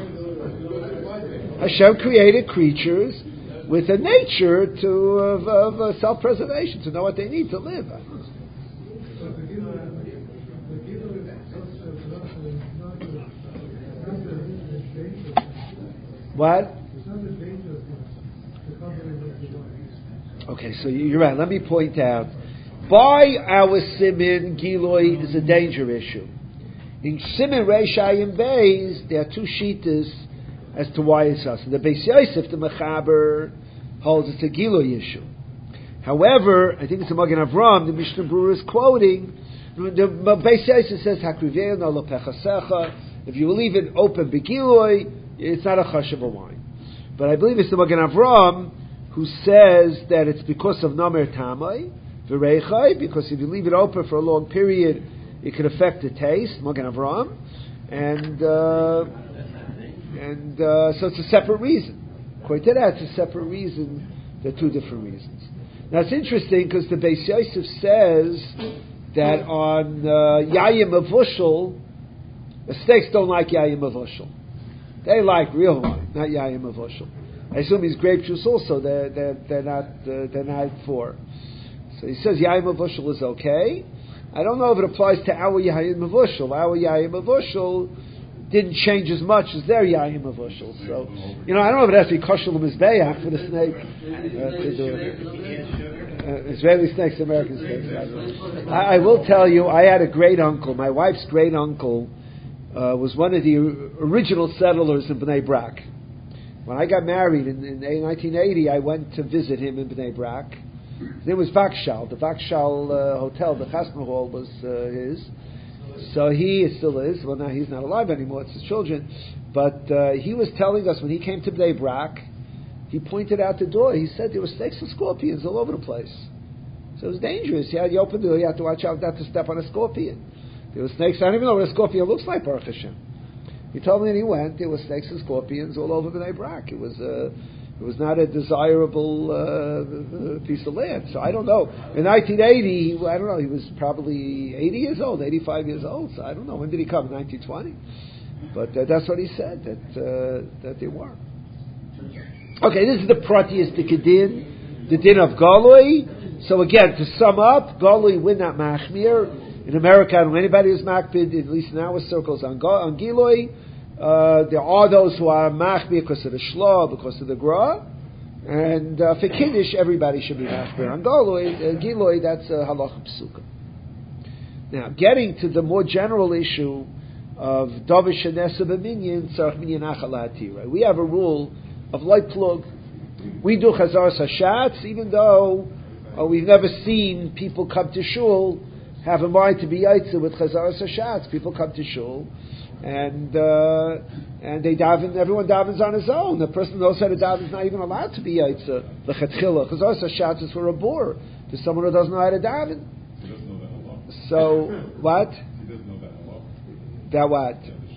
Hashem created creatures with a nature to of, of uh, self-preservation, to know what they need to live. What? Okay, so you're right. Let me point out. By our Simin, Giloi is a danger issue. In Simin, Reishai, and Beis, there are two shitas as to why it's us. In the Beis Yosef, the Mechaber holds it's a Giloi issue. However, I think it's a Magen Avram, the Mishnah Berurah is quoting, the Beis Yosef says, Hakrivein lo pechasecha, if you leave it open begiloi, it's not a chashav wine. But I believe it's the Magen Avram who says that it's because of Namer Tamai, V'reichai, because if you leave it open for a long period, it could affect the taste, Magen Avram, and uh, and uh, so it's a separate reason. According to that, it's a separate reason. They're two different reasons. Now it's interesting because the Beis Yosef says that on uh, Yayim Avushal, the steaks don't like Yayim Avushal. They like real wine, not Yayim Avushal. I assume he's grape juice also. They're they're, they're not uh, they're not for. So he says Yayim Avushal is okay. I don't know if it applies to our Yayim Avushal. Our Yayim Avushal didn't change as much as their Yayim Avushal. So, you know, I don't know if it has to be kosher l'mizbeach for the snake uh, to do it. Uh, Israeli snakes, American snakes. I, I will tell you, I had a great uncle. My wife's great uncle uh, was one of the original settlers in Bnei Brak. When I got married in, in nineteen eighty, I went to visit him in Bnei Brak. His name was Vakshal. The Vakshal uh, hotel, the Chasna Hall, was uh, his. So he it still is. Well, now he's not alive anymore. It's his children. But uh, he was telling us when he came to Bnei Brak, he pointed out the door. He said there were snakes and scorpions all over the place. So it was dangerous. You had you open the door, you had to watch out not to step on a scorpion. There were snakes. I don't even know what a scorpion looks like, Baruch Hashem. He told me when he went, there were snakes and scorpions all over Bnei Brak. It was uh, it was not a desirable uh, piece of land. So I don't know. In nineteen eighty, I don't know, he was probably eighty years old, eighty-five years old. So I don't know. When did he come? In nineteen twenty? But uh, that's what he said, that uh, that they were. Okay, this is the pratiistic din, the din of Galui. So again, to sum up, Galui we're not machmir. In America, I don't know anybody who's makbid, at least in our circles, on, on Gilui. Uh, there are those who are machmir because of the shlah, because of the gra. And uh, for Kiddush, everybody should be machmir. On Galui, uh, Gilui, that's a halacha psuka. Now, getting to the more general issue of Davish and Nesa b'minyan, tzarech minyan achal ha'atira. We have a rule of light plug. We do chazar sashatz, even though uh, we've never seen people come to shul have a mind to be yaitza with chazar sashatz. People come to shul, and uh, and they daven. Everyone davens on his own. The person who knows how to daven is not even allowed to be yaitza. The chetchila chazar sashatz is for a bor. To someone who doesn't know how to daven.
He doesn't know that Allah.
So what?
He doesn't know that Allah.
That what?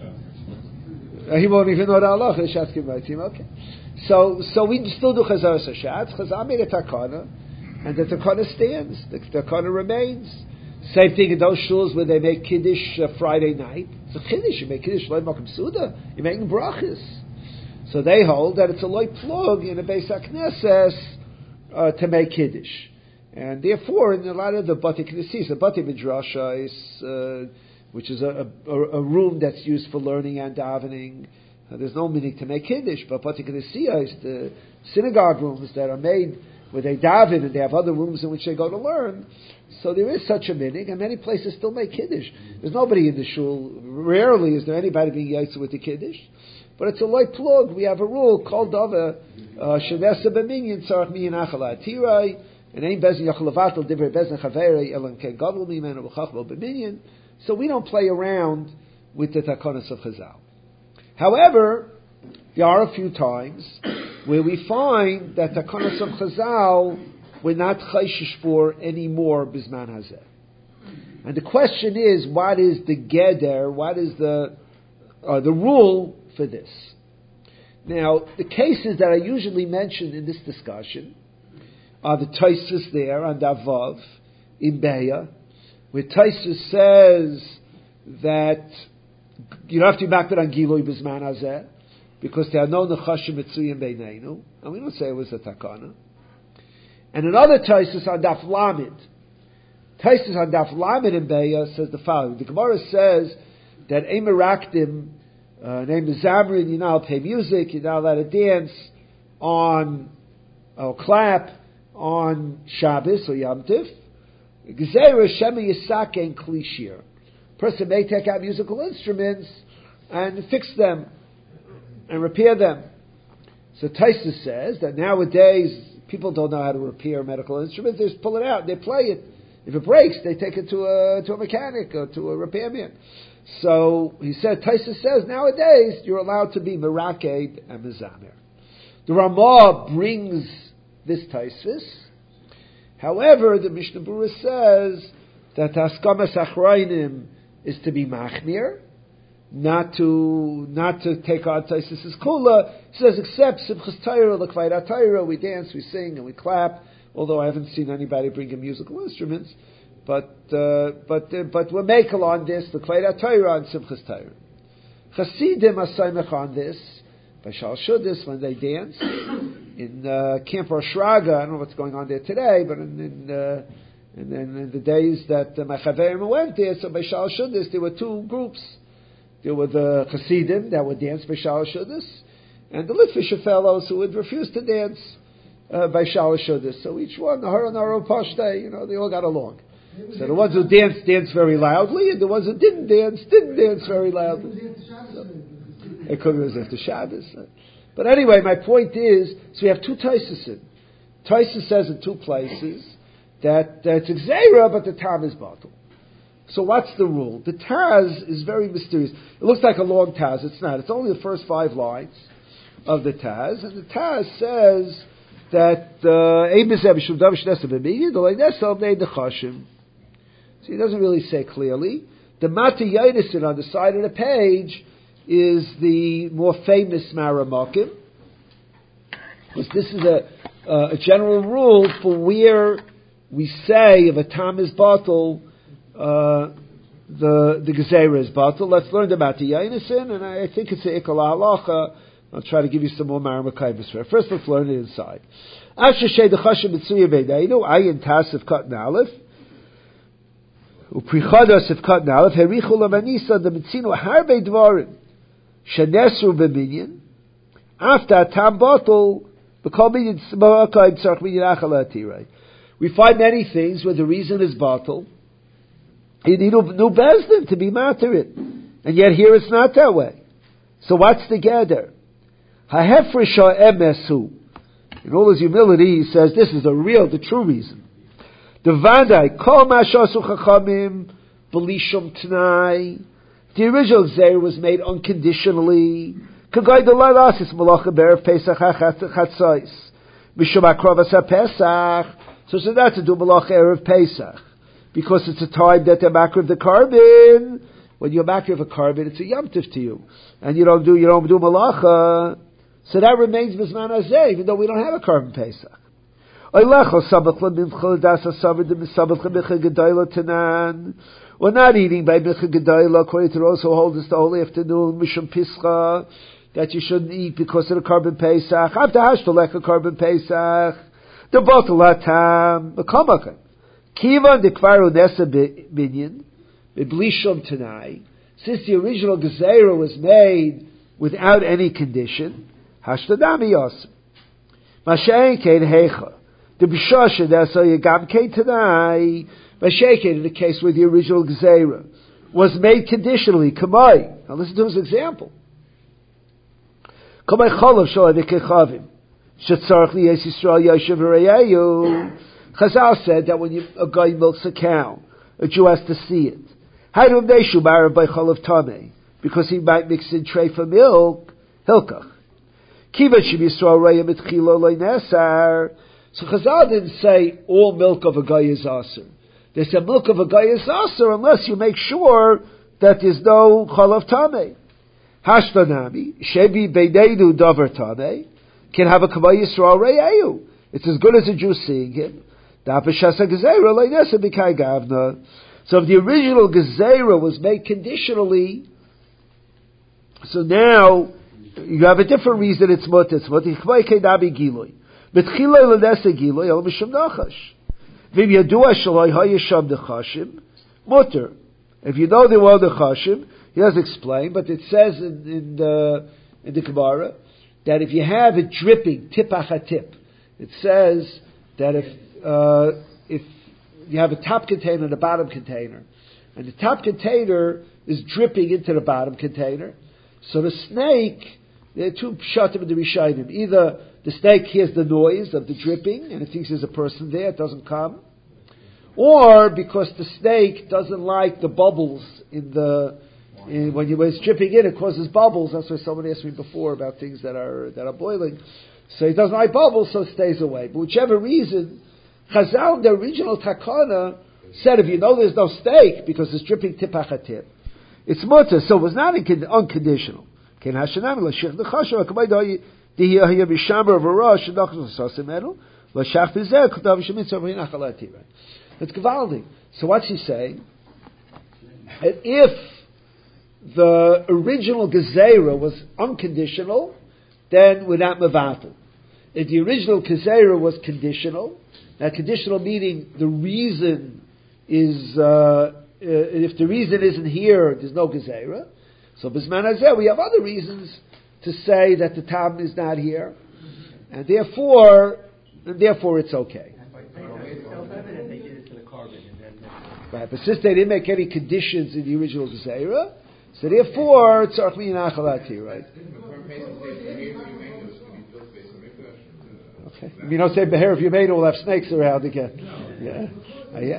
Uh, he won't even know the Allah. Okay. So so we still do chazar sashatz. Chazar made a takana, and the takana stands. The takana remains. Same thing in those shuls where they make kiddush uh, Friday night. It's a kiddush. You make kiddush loy makom suda. You're making brachas. So they hold that it's a loy plug in a Beis HaKnesses uh, to make kiddush, and therefore in a lot of the bati knesses, the bati midrasha is, uh, which is a, a, a room that's used for learning and davening. Uh, there's no meaning to make kiddush, but bati knessia is the synagogue rooms that are made where they daven, and they have other rooms in which they go to learn. So there is such a minig, and many places still make kiddush. There's nobody in the shul. Rarely is there anybody being yaitza with the kiddush, but it's a light plug. We have a rule called dava shenesa b'minyan tzarech minyan achal ha'atirai, and ein bezin yachol levatel divrei bezin chaverei elam ken gadol mimenu v'chachlo b'minyan. So we don't play around with the takonos of Chazal. However, there are a few times where we find that takonos of Chazal we're not chayshish for anymore bisman hazeh. And the question is, what is the geder? What is the uh, the rule for this? Now, the cases that I usually mention in this discussion are the Tosfos there on Davav in Beya, where Tosfos says that you don't have to be back on Gilui bisman hazeh because there are no nechashim mitzuyim beineinu, and we don't say it was a takana. And another Tosfos on Daf Lamed, Tosfos on Daf Lamed in Beya says the following: the Gemara says that Emirakdim, uh, name is Zamrin, you're not allowed to play music, you're not allowed to dance on or clap on Shabbos or Yom Tif. Gezeira Shema Yisake and Klishir. Person may take out musical instruments and fix them and repair them. So Taisa says that nowadays people don't know how to repair medical instruments. They just pull it out, they play it. If it breaks, they take it to a to a mechanic or to a repairman. So he said, Taisa says nowadays you're allowed to be meraked and mezamer. The Ramah brings this Taisus. However, the Mishnah Berurah says that Haskamas Achrayim is to be machmir, not to not to take on Taisus' kula. He says, except Simchas Torah, L'Kvaydat Torah, we dance, we sing, and we clap. Although I haven't seen anybody bring in musical instruments, but uh, but uh, but we're makel on this, L'Kvaydat Torah and Simchas Torah. Chasidim are saimach on this. By Shal Shuddis, when they dance in uh, Camp Roshraga, I don't know what's going on there today, but in, in, uh, in, in, in the days that uh, my Chaverim went there, so by Shal Shuddis, there were two groups. There were the Hasidim that would dance by Shal Shuddis, and the Litvisher fellows who would refuse to dance uh, by Shal Shuddis. So each one, the Har and Har Pashtai, you know, they all got along. So the ones who danced, danced very loudly, and the ones who didn't dance, didn't dance very loudly. So, it could be after Shabbos. But anyway, my point is, so we have two Taisus. Taisus says in two places that, that it's Xera, but the Tam is bottle. So what's the rule? The Taz is very mysterious. It looks like a long Taz. It's not. It's only the first five lines of the Taz. And the Taz says that so he doesn't really say clearly. The Mata Yainisin on the side of the page is the more famous Maramakim. Because this is a, uh, a general rule for where we say if a Tam is bottle, uh, the the Gezerah is bottle. Let's learn about the Yainisin, and I, I think it's a Ikala Halacha. I'll try to give you some more Maramakim. First, let's learn it inside. Asher Shei Dechashim Mitzuya Beideinu, Ayin Tasif Kat Nalef. Uprichadas if cut now, if herichu lamanisa the mitzinu harbe dvarim shenesru b'minyan after tam bottle b'kol minyan smarakayim tzarch minyan achala atirei. We find many things where the reason is bottle. You need no bezdin to be matter it, and yet here it's not that way. So what's the gather? Hahefrisha emesu. In all his humility, he says this is the real, the true reason. The Vandai, Kol Mashasu Chachamim, Belishum Tnai. The original Xer was made unconditionally. Kagay the Lalasis Malacha Berev Pesach Chatzais. Mishum Akravas HaPesach. So it's not to do Malacha Erev Pesach. Because it's a time that they're makriv the carbon. When you're makriv a carbon, it's a Yom Tif to you. And you don't do, you don't do Malacha. So that remains Bizman Hazeh, even though we don't have a carbon Pesach. We're not eating by Micha Gedayla, according to those who hold us the whole afternoon, Mishum Pischa, that you shouldn't eat because of the carbon Pesach. After Hashtalech, a carbon Pesach, the bottle Atam, the Kamakan. Kivan de Kvaru Nesa Binyan, Biblishum Tanai, since the original Gezerah was made without any condition, Hashtadami Yosem. Mashayin Kein Hecha. The B'shasha, that's how you gam Kein Tanai, Mashayin in the case where the original Gezerah was made conditionally, Kamai. Now listen to his example. Kamai Cholav Shalai V'Kechavim. Shetzarach Liyes Yisrael Yoshev V'Reyayu. Chazal said that when you, a guy milks a cow, a Jew has to see it. How do they shumar by chalav tameh? Because he might mix in tray for milk, hilkach. Kiva shim Yisrael reya mitchilo loy nesar. So Chazal didn't say all milk of a guy is aser. They said milk of a guy is aser unless you make sure that there's no chalav tameh. Hashtanami shebi beideinu davar tameh can have a kavah Yisrael reyayu. It's as good as a Jew seeing him. So if the original Gezerah was made conditionally, so now you have a different reason it's mut. It's mut. If you know there were the chashim, he does explain, but it says in, in the in the Gemara that if you have it dripping tip acha tip, it says that if uh, if you have a top container and a bottom container, and the top container is dripping into the bottom container, so the snake, there are two pshatim in the Rishayim. Either the snake hears the noise of the dripping and it thinks there's a person there, it doesn't come, or because the snake doesn't like the bubbles in the in, when, you, when it's dripping in, it causes bubbles. That's why someone asked me before about things that are that are boiling. So he doesn't like bubbles, so it stays away. But whichever reason, Chazal, the original takana, said if you know there's no snake because it's dripping tipach hatip, it's mutter. So it was not unconditional. It's Gavaldi. So what's he saying? And if the original Gezerah was unconditional, then we're not mevatel. If the original Gezerah was conditional, now conditional meaning the reason is, uh, uh, if the reason isn't here, there's no Gezerah. So Bisman Hazeh, we have other reasons to say that the Tam is not here, and therefore, and therefore it's okay. Right, but since they didn't make any conditions in the original Gezerah, so therefore it's Tzarech Minachalati, right? Okay. You don't say Beher if you made it, we'll have snakes around again. Yeah. Uh, yeah.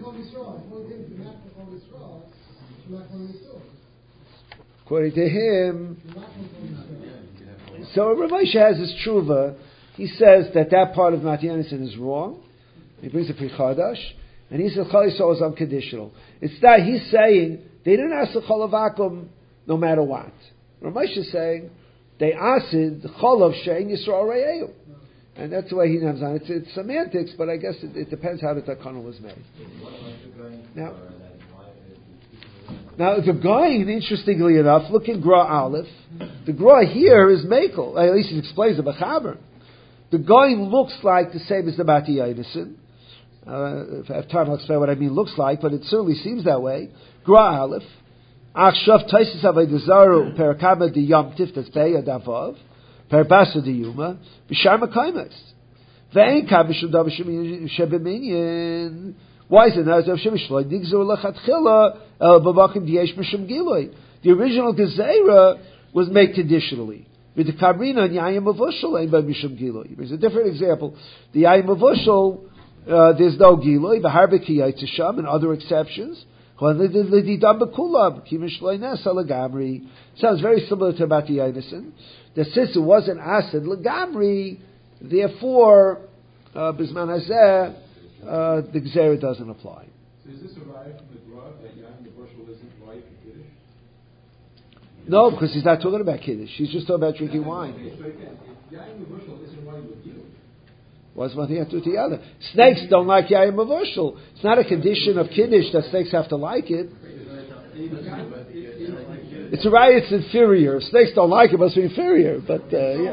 According to him, so Rav Moshe has his tshuva. He says that that part of Mati Yonason is wrong. He brings a Pri Chadash, and he says Chol Yisrael is unconditional. It's that he's saying they didn't ask the Chol Avakum no matter what. Rav Moshe is saying they asked the Chol of Shein Yisrael Re'eu. And that's the way he names on it. It's, it's semantics, but I guess it, it depends how the takana was made. Now, now the Goyin, interestingly enough, look in Gra Aleph. The Gra here is Mekel. At least it explains the Mechaber. The Goyin looks like the same as the Mati Yonason. Uh, if I have time, I'll explain what I mean looks like, but it certainly seems that way. Gra Aleph. Achshav Taisis Avaydazaru Perakama Di Yom Tif, that's Pei Adavav. Perbasa de Yuma, Bishar Makaimas. Ve'en ka b'shum davar shebeminyan. Why is it now? Zav shemishloy digzor lechatchila el babakim diyesh mishum giloy. The original Gezerah was made conditionally. With the kabrina and yayim avushal ain't by mishum giloy. There's a different example. The yayim avushal, uh, there's no giloy. The harbeki yaitisham and other exceptions. Sounds very similar to Mati Yonason. That since it wasn't acid legamri, therefore, uh, Bisman Hazeh, uh, the Gezerah doesn't apply.
So is this a riot from the Gra that Yain the Bushel isn't riot for Kiddush?
No, because he's not talking about Kiddush. He's just talking about drinking wine.
So again, if Yain the Bushel isn't riot with you,
what's one thing have to do with the other? Snakes don't like Yain Mavushal. It's not a condition of Kiddush that snakes have to like it. It's a riot, it's inferior. If snakes don't like it, it must be inferior. But, uh, yeah.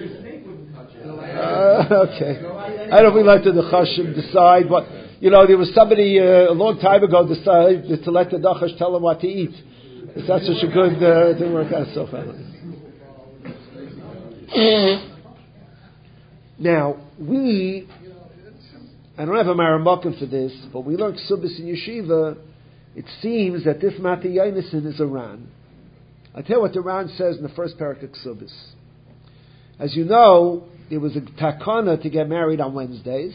Uh, okay. I don't think like to the Chashim decide what, you know, there was somebody uh, a long time ago decided to let the Nachash tell him what to eat. It's not such a good, uh, didn't work out so far. Now, we, I don't have a Maramakim for this, but we learned Ksubis in Yeshiva. It seems that this Mati Yonason is a Ran. I'll tell you what the Ran says in the first parak of Ksubis. As you know, there was a takana to get married on Wednesdays.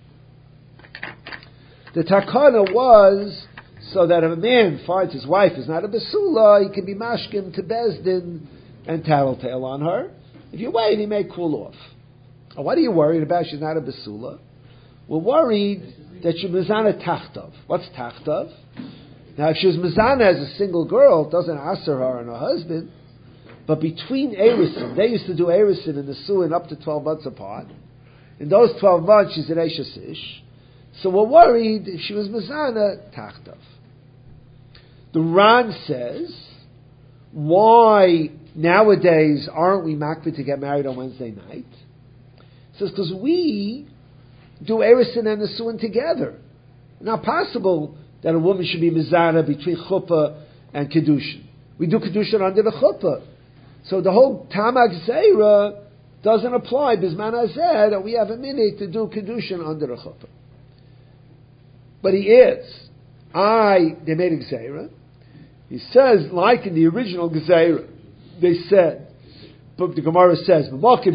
The takana was so that if a man finds his wife is not a Basula, he can be mashkim to Bezdin and tattletale on her. If you wait, he may cool off. What are you worried about? She's not a Basula. We're worried that she's Mizana Tachtov. What's Tachtov? Now, if she's Mizana as a single girl, it doesn't answer her and her husband. But between Erisin, they used to do Erisin and the Suin up to twelve months apart. In those twelve months, she's an Eishes Ish. So we're worried if she was Mizana Tachtov. The Ran says, why nowadays aren't we makbid to get married on Wednesday night? It says, because we do Erisin and Nesuin together. Not possible that a woman should be mizana between chuppah and kedushin. We do kedushin under the chuppah. So the whole Tamag Zeira doesn't apply bisman hazeh that we have a minute to do kedushin under the chuppah. But he adds, I, they made a gzeira. He says, like in the original gzeira, they said, but the Gemara says,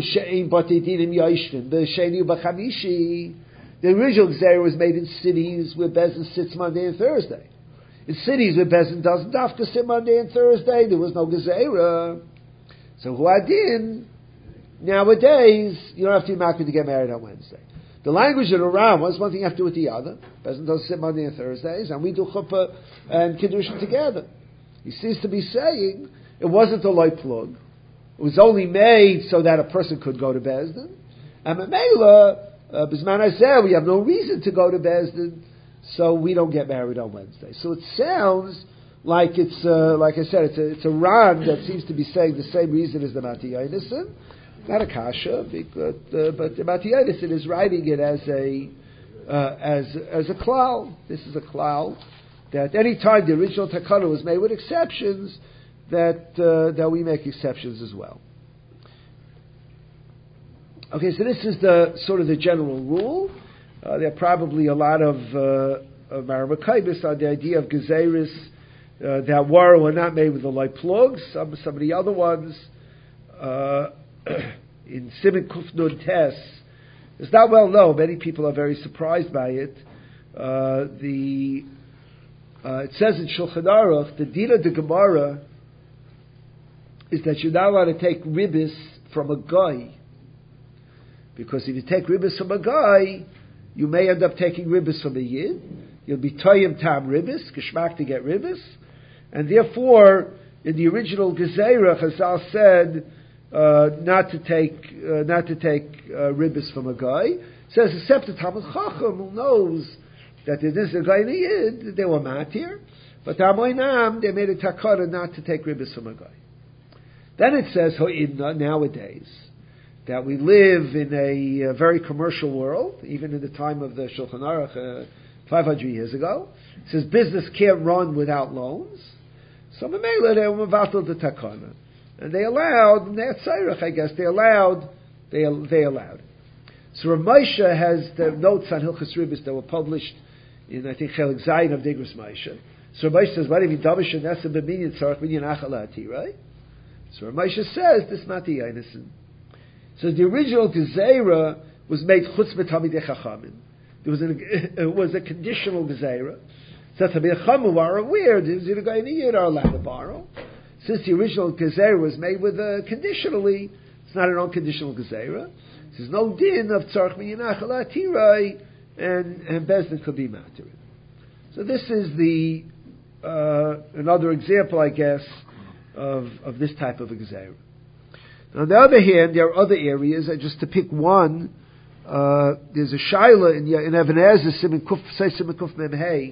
the original gzeira was made in cities where Bezin sits Monday and Thursday. In cities where Bezin doesn't have to sit Monday and Thursday, there was no gzeira. So huadin, nowadays, you don't have to be married to get married on Wednesday. The language of the Ram was one thing you have to do with the other. Bezin doesn't sit Monday and Thursdays, and we do chuppah and kiddushin together. He seems to be saying it wasn't a light plug. It was only made so that a person could go to Bezdin. And Mamela, Bisman Hazeh, we have no reason to go to Bezdin, so we don't get married on Wednesday. So it sounds like it's, uh, like I said, it's a, it's a Ran that seems to be saying the same reason as the Mati Yonason. Not a kasha, because, uh, but the Mati Yonason is writing it as a uh, as as a klal. This is a klal that any time the original takana was made with exceptions, that uh, that we make exceptions as well. Okay, so this is the sort of the general rule. Uh, there are probably a lot of uh, of Maramachaibis on the idea of gezeris uh, that were or were not made with the light plugs. Some some of the other ones uh, in Siman Kuf Nun Tes, it's not well known. Many people are very surprised by it. Uh, the uh, it says in Shulchan Aruch the din of the Gemara is that you're not allowed to take ribbis from a guy, because if you take ribbis from a guy, you may end up taking ribbis from a yid. You'll be toyim tam ribbis, geschmack to get ribbis, and therefore, in the original Gezeira, Chazal said uh, not to take uh, not to take uh, ribbis from a guy. It says except the Talmud Chacham who knows that there is a guy in the yid, they were matir, but Amoinam they made a takara not to take ribbis from a guy. Then it says ho'idna nowadays that we live in a, a very commercial world, even in the time of the Shulchan Aruch uh, five hundred years ago. It says business can't run without loans. So Mamela, they were mevatel the takana. And they allowed, they're tzairach, I guess, they allowed, they, they allowed. So Rav Moshe has the notes on Hilchos Ribbis that were published in, I think, Chelik Zayin of Digros Moshe. So Rav Moshe says, what if you davish and nasa b'minyan tzarech minyan achalati, right? So Rav Moshe says, this mati yainison. So the original Gezeira was made chutz b'tamidei chachamim. There was, an, it was a conditional Gezeira. So Tamidei chachamim are aware that the guy in the year are allowed to borrow. Since the original Gezeira was made with a conditionally, it's not an unconditional Gezeira. There's no din of tzarech minyan achalati, and and Bezdin could be matir. So this is the uh, another example, I guess, of of this type of a Gezeira. On the other hand, there are other areas, and just to pick one, uh, there's a shaila in, in Even Ezer, Siman Kuf, say Siman Kuf Mem Hey,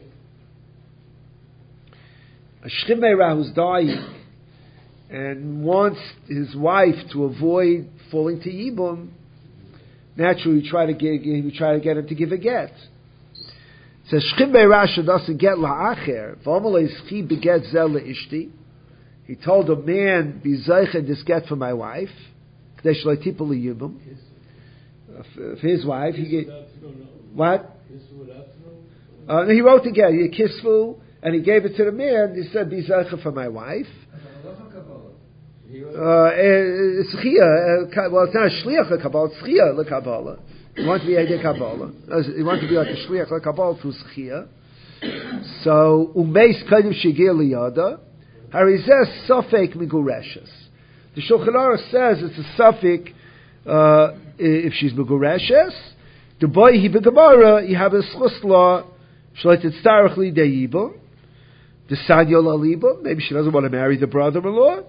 a Shchim Meirah who's dying, and wants his wife to avoid falling to Yibum. Naturally, we try to get, we try to get him to give a get. It says, Shchim Meirah doesn't get la'acher, v'omalei schi beget zel le'ishti. He told a man, "Be zeicha this get for my wife." For his wife, he gave what? Uh, he wrote together, "You kissful," and he gave it to the man. He said, "Be zeicha for my wife." Uh, it's chia. Well, it's not a shliach lekabbalah. It's chia lekabbalah. He wants to be a kabbalah. He wants to be like a shliach lekabbalah through chia. So umeis kadim shigir liyada. Harizeh Safek Migureshes. The Shulchan Aruch says it's a Safek uh, if she's Migureshes. The boy he begamara, you have a schusla, shleitet starach li deyibum. The Sanyo lalibum. Maybe she doesn't want to marry the brother-in-law.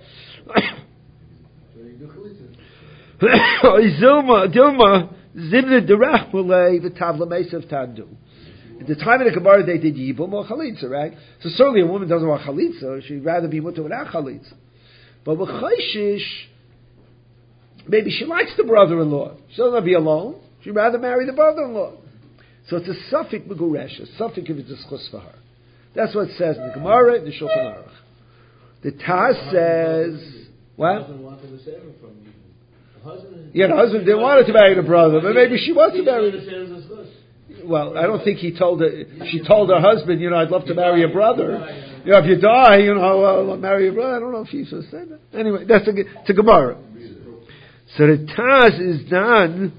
Dilma, Dilma, Zimna derach mulei v'tavla mesav tandu. At the time of the Gemara, they did Yibum or Chalitza, right? So certainly a woman doesn't want Chalitza. She'd rather be mutter without Chalitza. But with Chayshish, maybe she likes the brother-in-law. She doesn't want to be alone. She'd rather marry the brother-in-law. So it's a Safik Meguresh, a Safik if it's a schus for her. That's what it says in the Gemara and the Shulchan Aruch. The Taz says, what?
Doesn't want to save him from Yibum.
The husband.
Yeah, the husband didn't want her to marry the brother, but maybe she wants to marry. Well, I don't think he told her. She told her husband, you know, I'd love to marry your brother. You know, if you die, you know, I'll marry your brother. I don't know if he should say that. Anyway, that's a, it's a Gemara. So the Taz is done.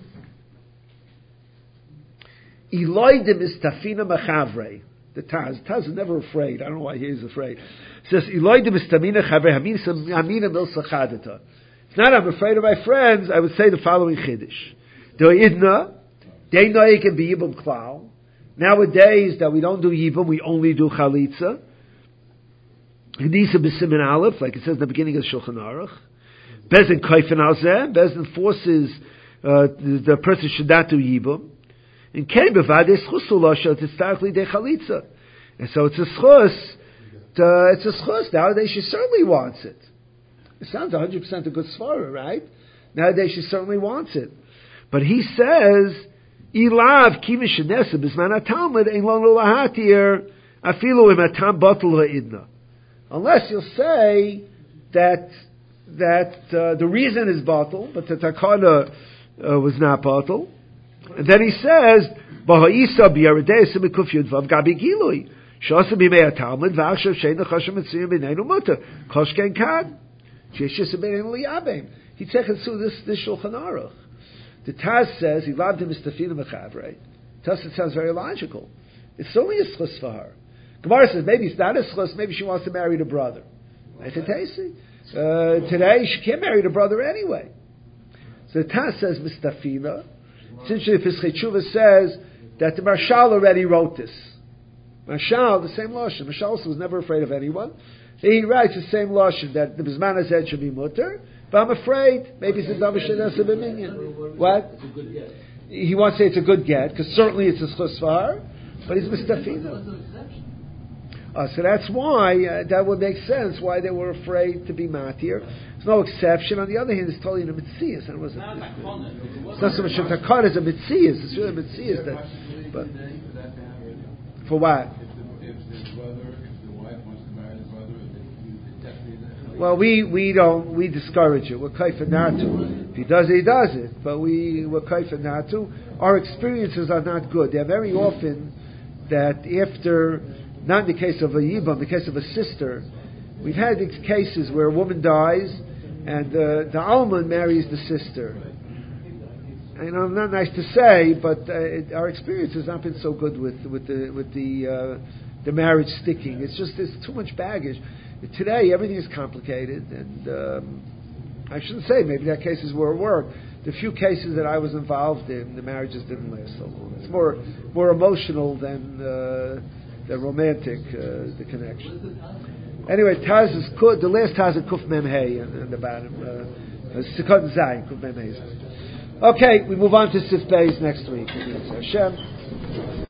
Eloidim is tafina machavre. The Taz. Taz is never afraid. I don't know why he is afraid. It says, Eloidim is tamina chavre, hamina milsa chadata. It's not, I'm afraid of my friends. I would say the following chiddush. Doidna, they know you can be yibum klal. Nowadays, that we don't do yibum, we only do chalitza. Gedisa b'simin aleph, like it says in the beginning of Shulchan Aruch. Bezin koifen al zeh. Bezin forces uh, the, the person should not do yibum. And kein bevade schus ulosha titzarchli de chalitza. And so it's a schus. To, it's a schus. Nowadays she certainly wants it. It sounds one hundred percent a good svara, right? Nowadays she certainly wants it. But he says, Ilav kimish shenesa b'zman haTalmud ein lanu lahatir afilu im hatam batul ha'idna. Unless you'll say that that uh, the reason is batul, but the takana uh, was not batul. And then he says, Baha'isa biyaradeh simikuf yudvav gabi gilui. Shasa b'mei haTalmud v'achshav she'ena chashem mitzvim b'neinu muta. Koshken kad. She'eshisa b'neinu liyabim. He takes through this, this Shulchan Aruch. The Taz says, he loved him istafina mechavrei. Taz, it sounds very logical. It's only a schus for her. Gemara says, maybe it's not a schus, maybe she wants to marry the brother. I said, uh, today she can't marry the brother anyway. So the Taz says, mistafina. Essentially, Pesach Tshuva says that the Marshal already wrote this. Marshal, the same Lashon. Marshal was never afraid of anyone. He writes the same Lashon, that the Bizman Hazed should be mutter, but I'm afraid, maybe it's a Davar Shenasa B'minyan. What? He wants to say it's a good get, because certainly it's a schus far, but he's mistafina. Uh, so that's why, uh, that would make sense, why they were afraid to be matir. There's no exception. On the other hand, it's totally in a mitzias. It's not so much a takar as a mitzias. It's really a mitzias. That, but, for what? Well, we, we don't, we discourage it. We're kaifa not to. If he does it, he does it. But we, we're kaifa not to. Our experiences are not good. They're very often that after, not in the case of a yibam, in the case of a sister, we've had these cases where a woman dies and uh, the almond marries the sister. You know, not nice to say, but uh, it, our experience has not been so good with with the with the uh, the marriage sticking. It's just there's too much baggage. Today, everything is complicated, and um, I shouldn't say maybe that cases were at work. The few cases that I was involved in, the marriages didn't last so long. It's more more emotional than uh, than romantic, uh, the connection. Anyway, Taz is the last Taz is Kuf Mem Hey in the bottom. Sikot Zayin Kuf Mem Hey. Okay, we move on to Sif Beis next week. Hashem.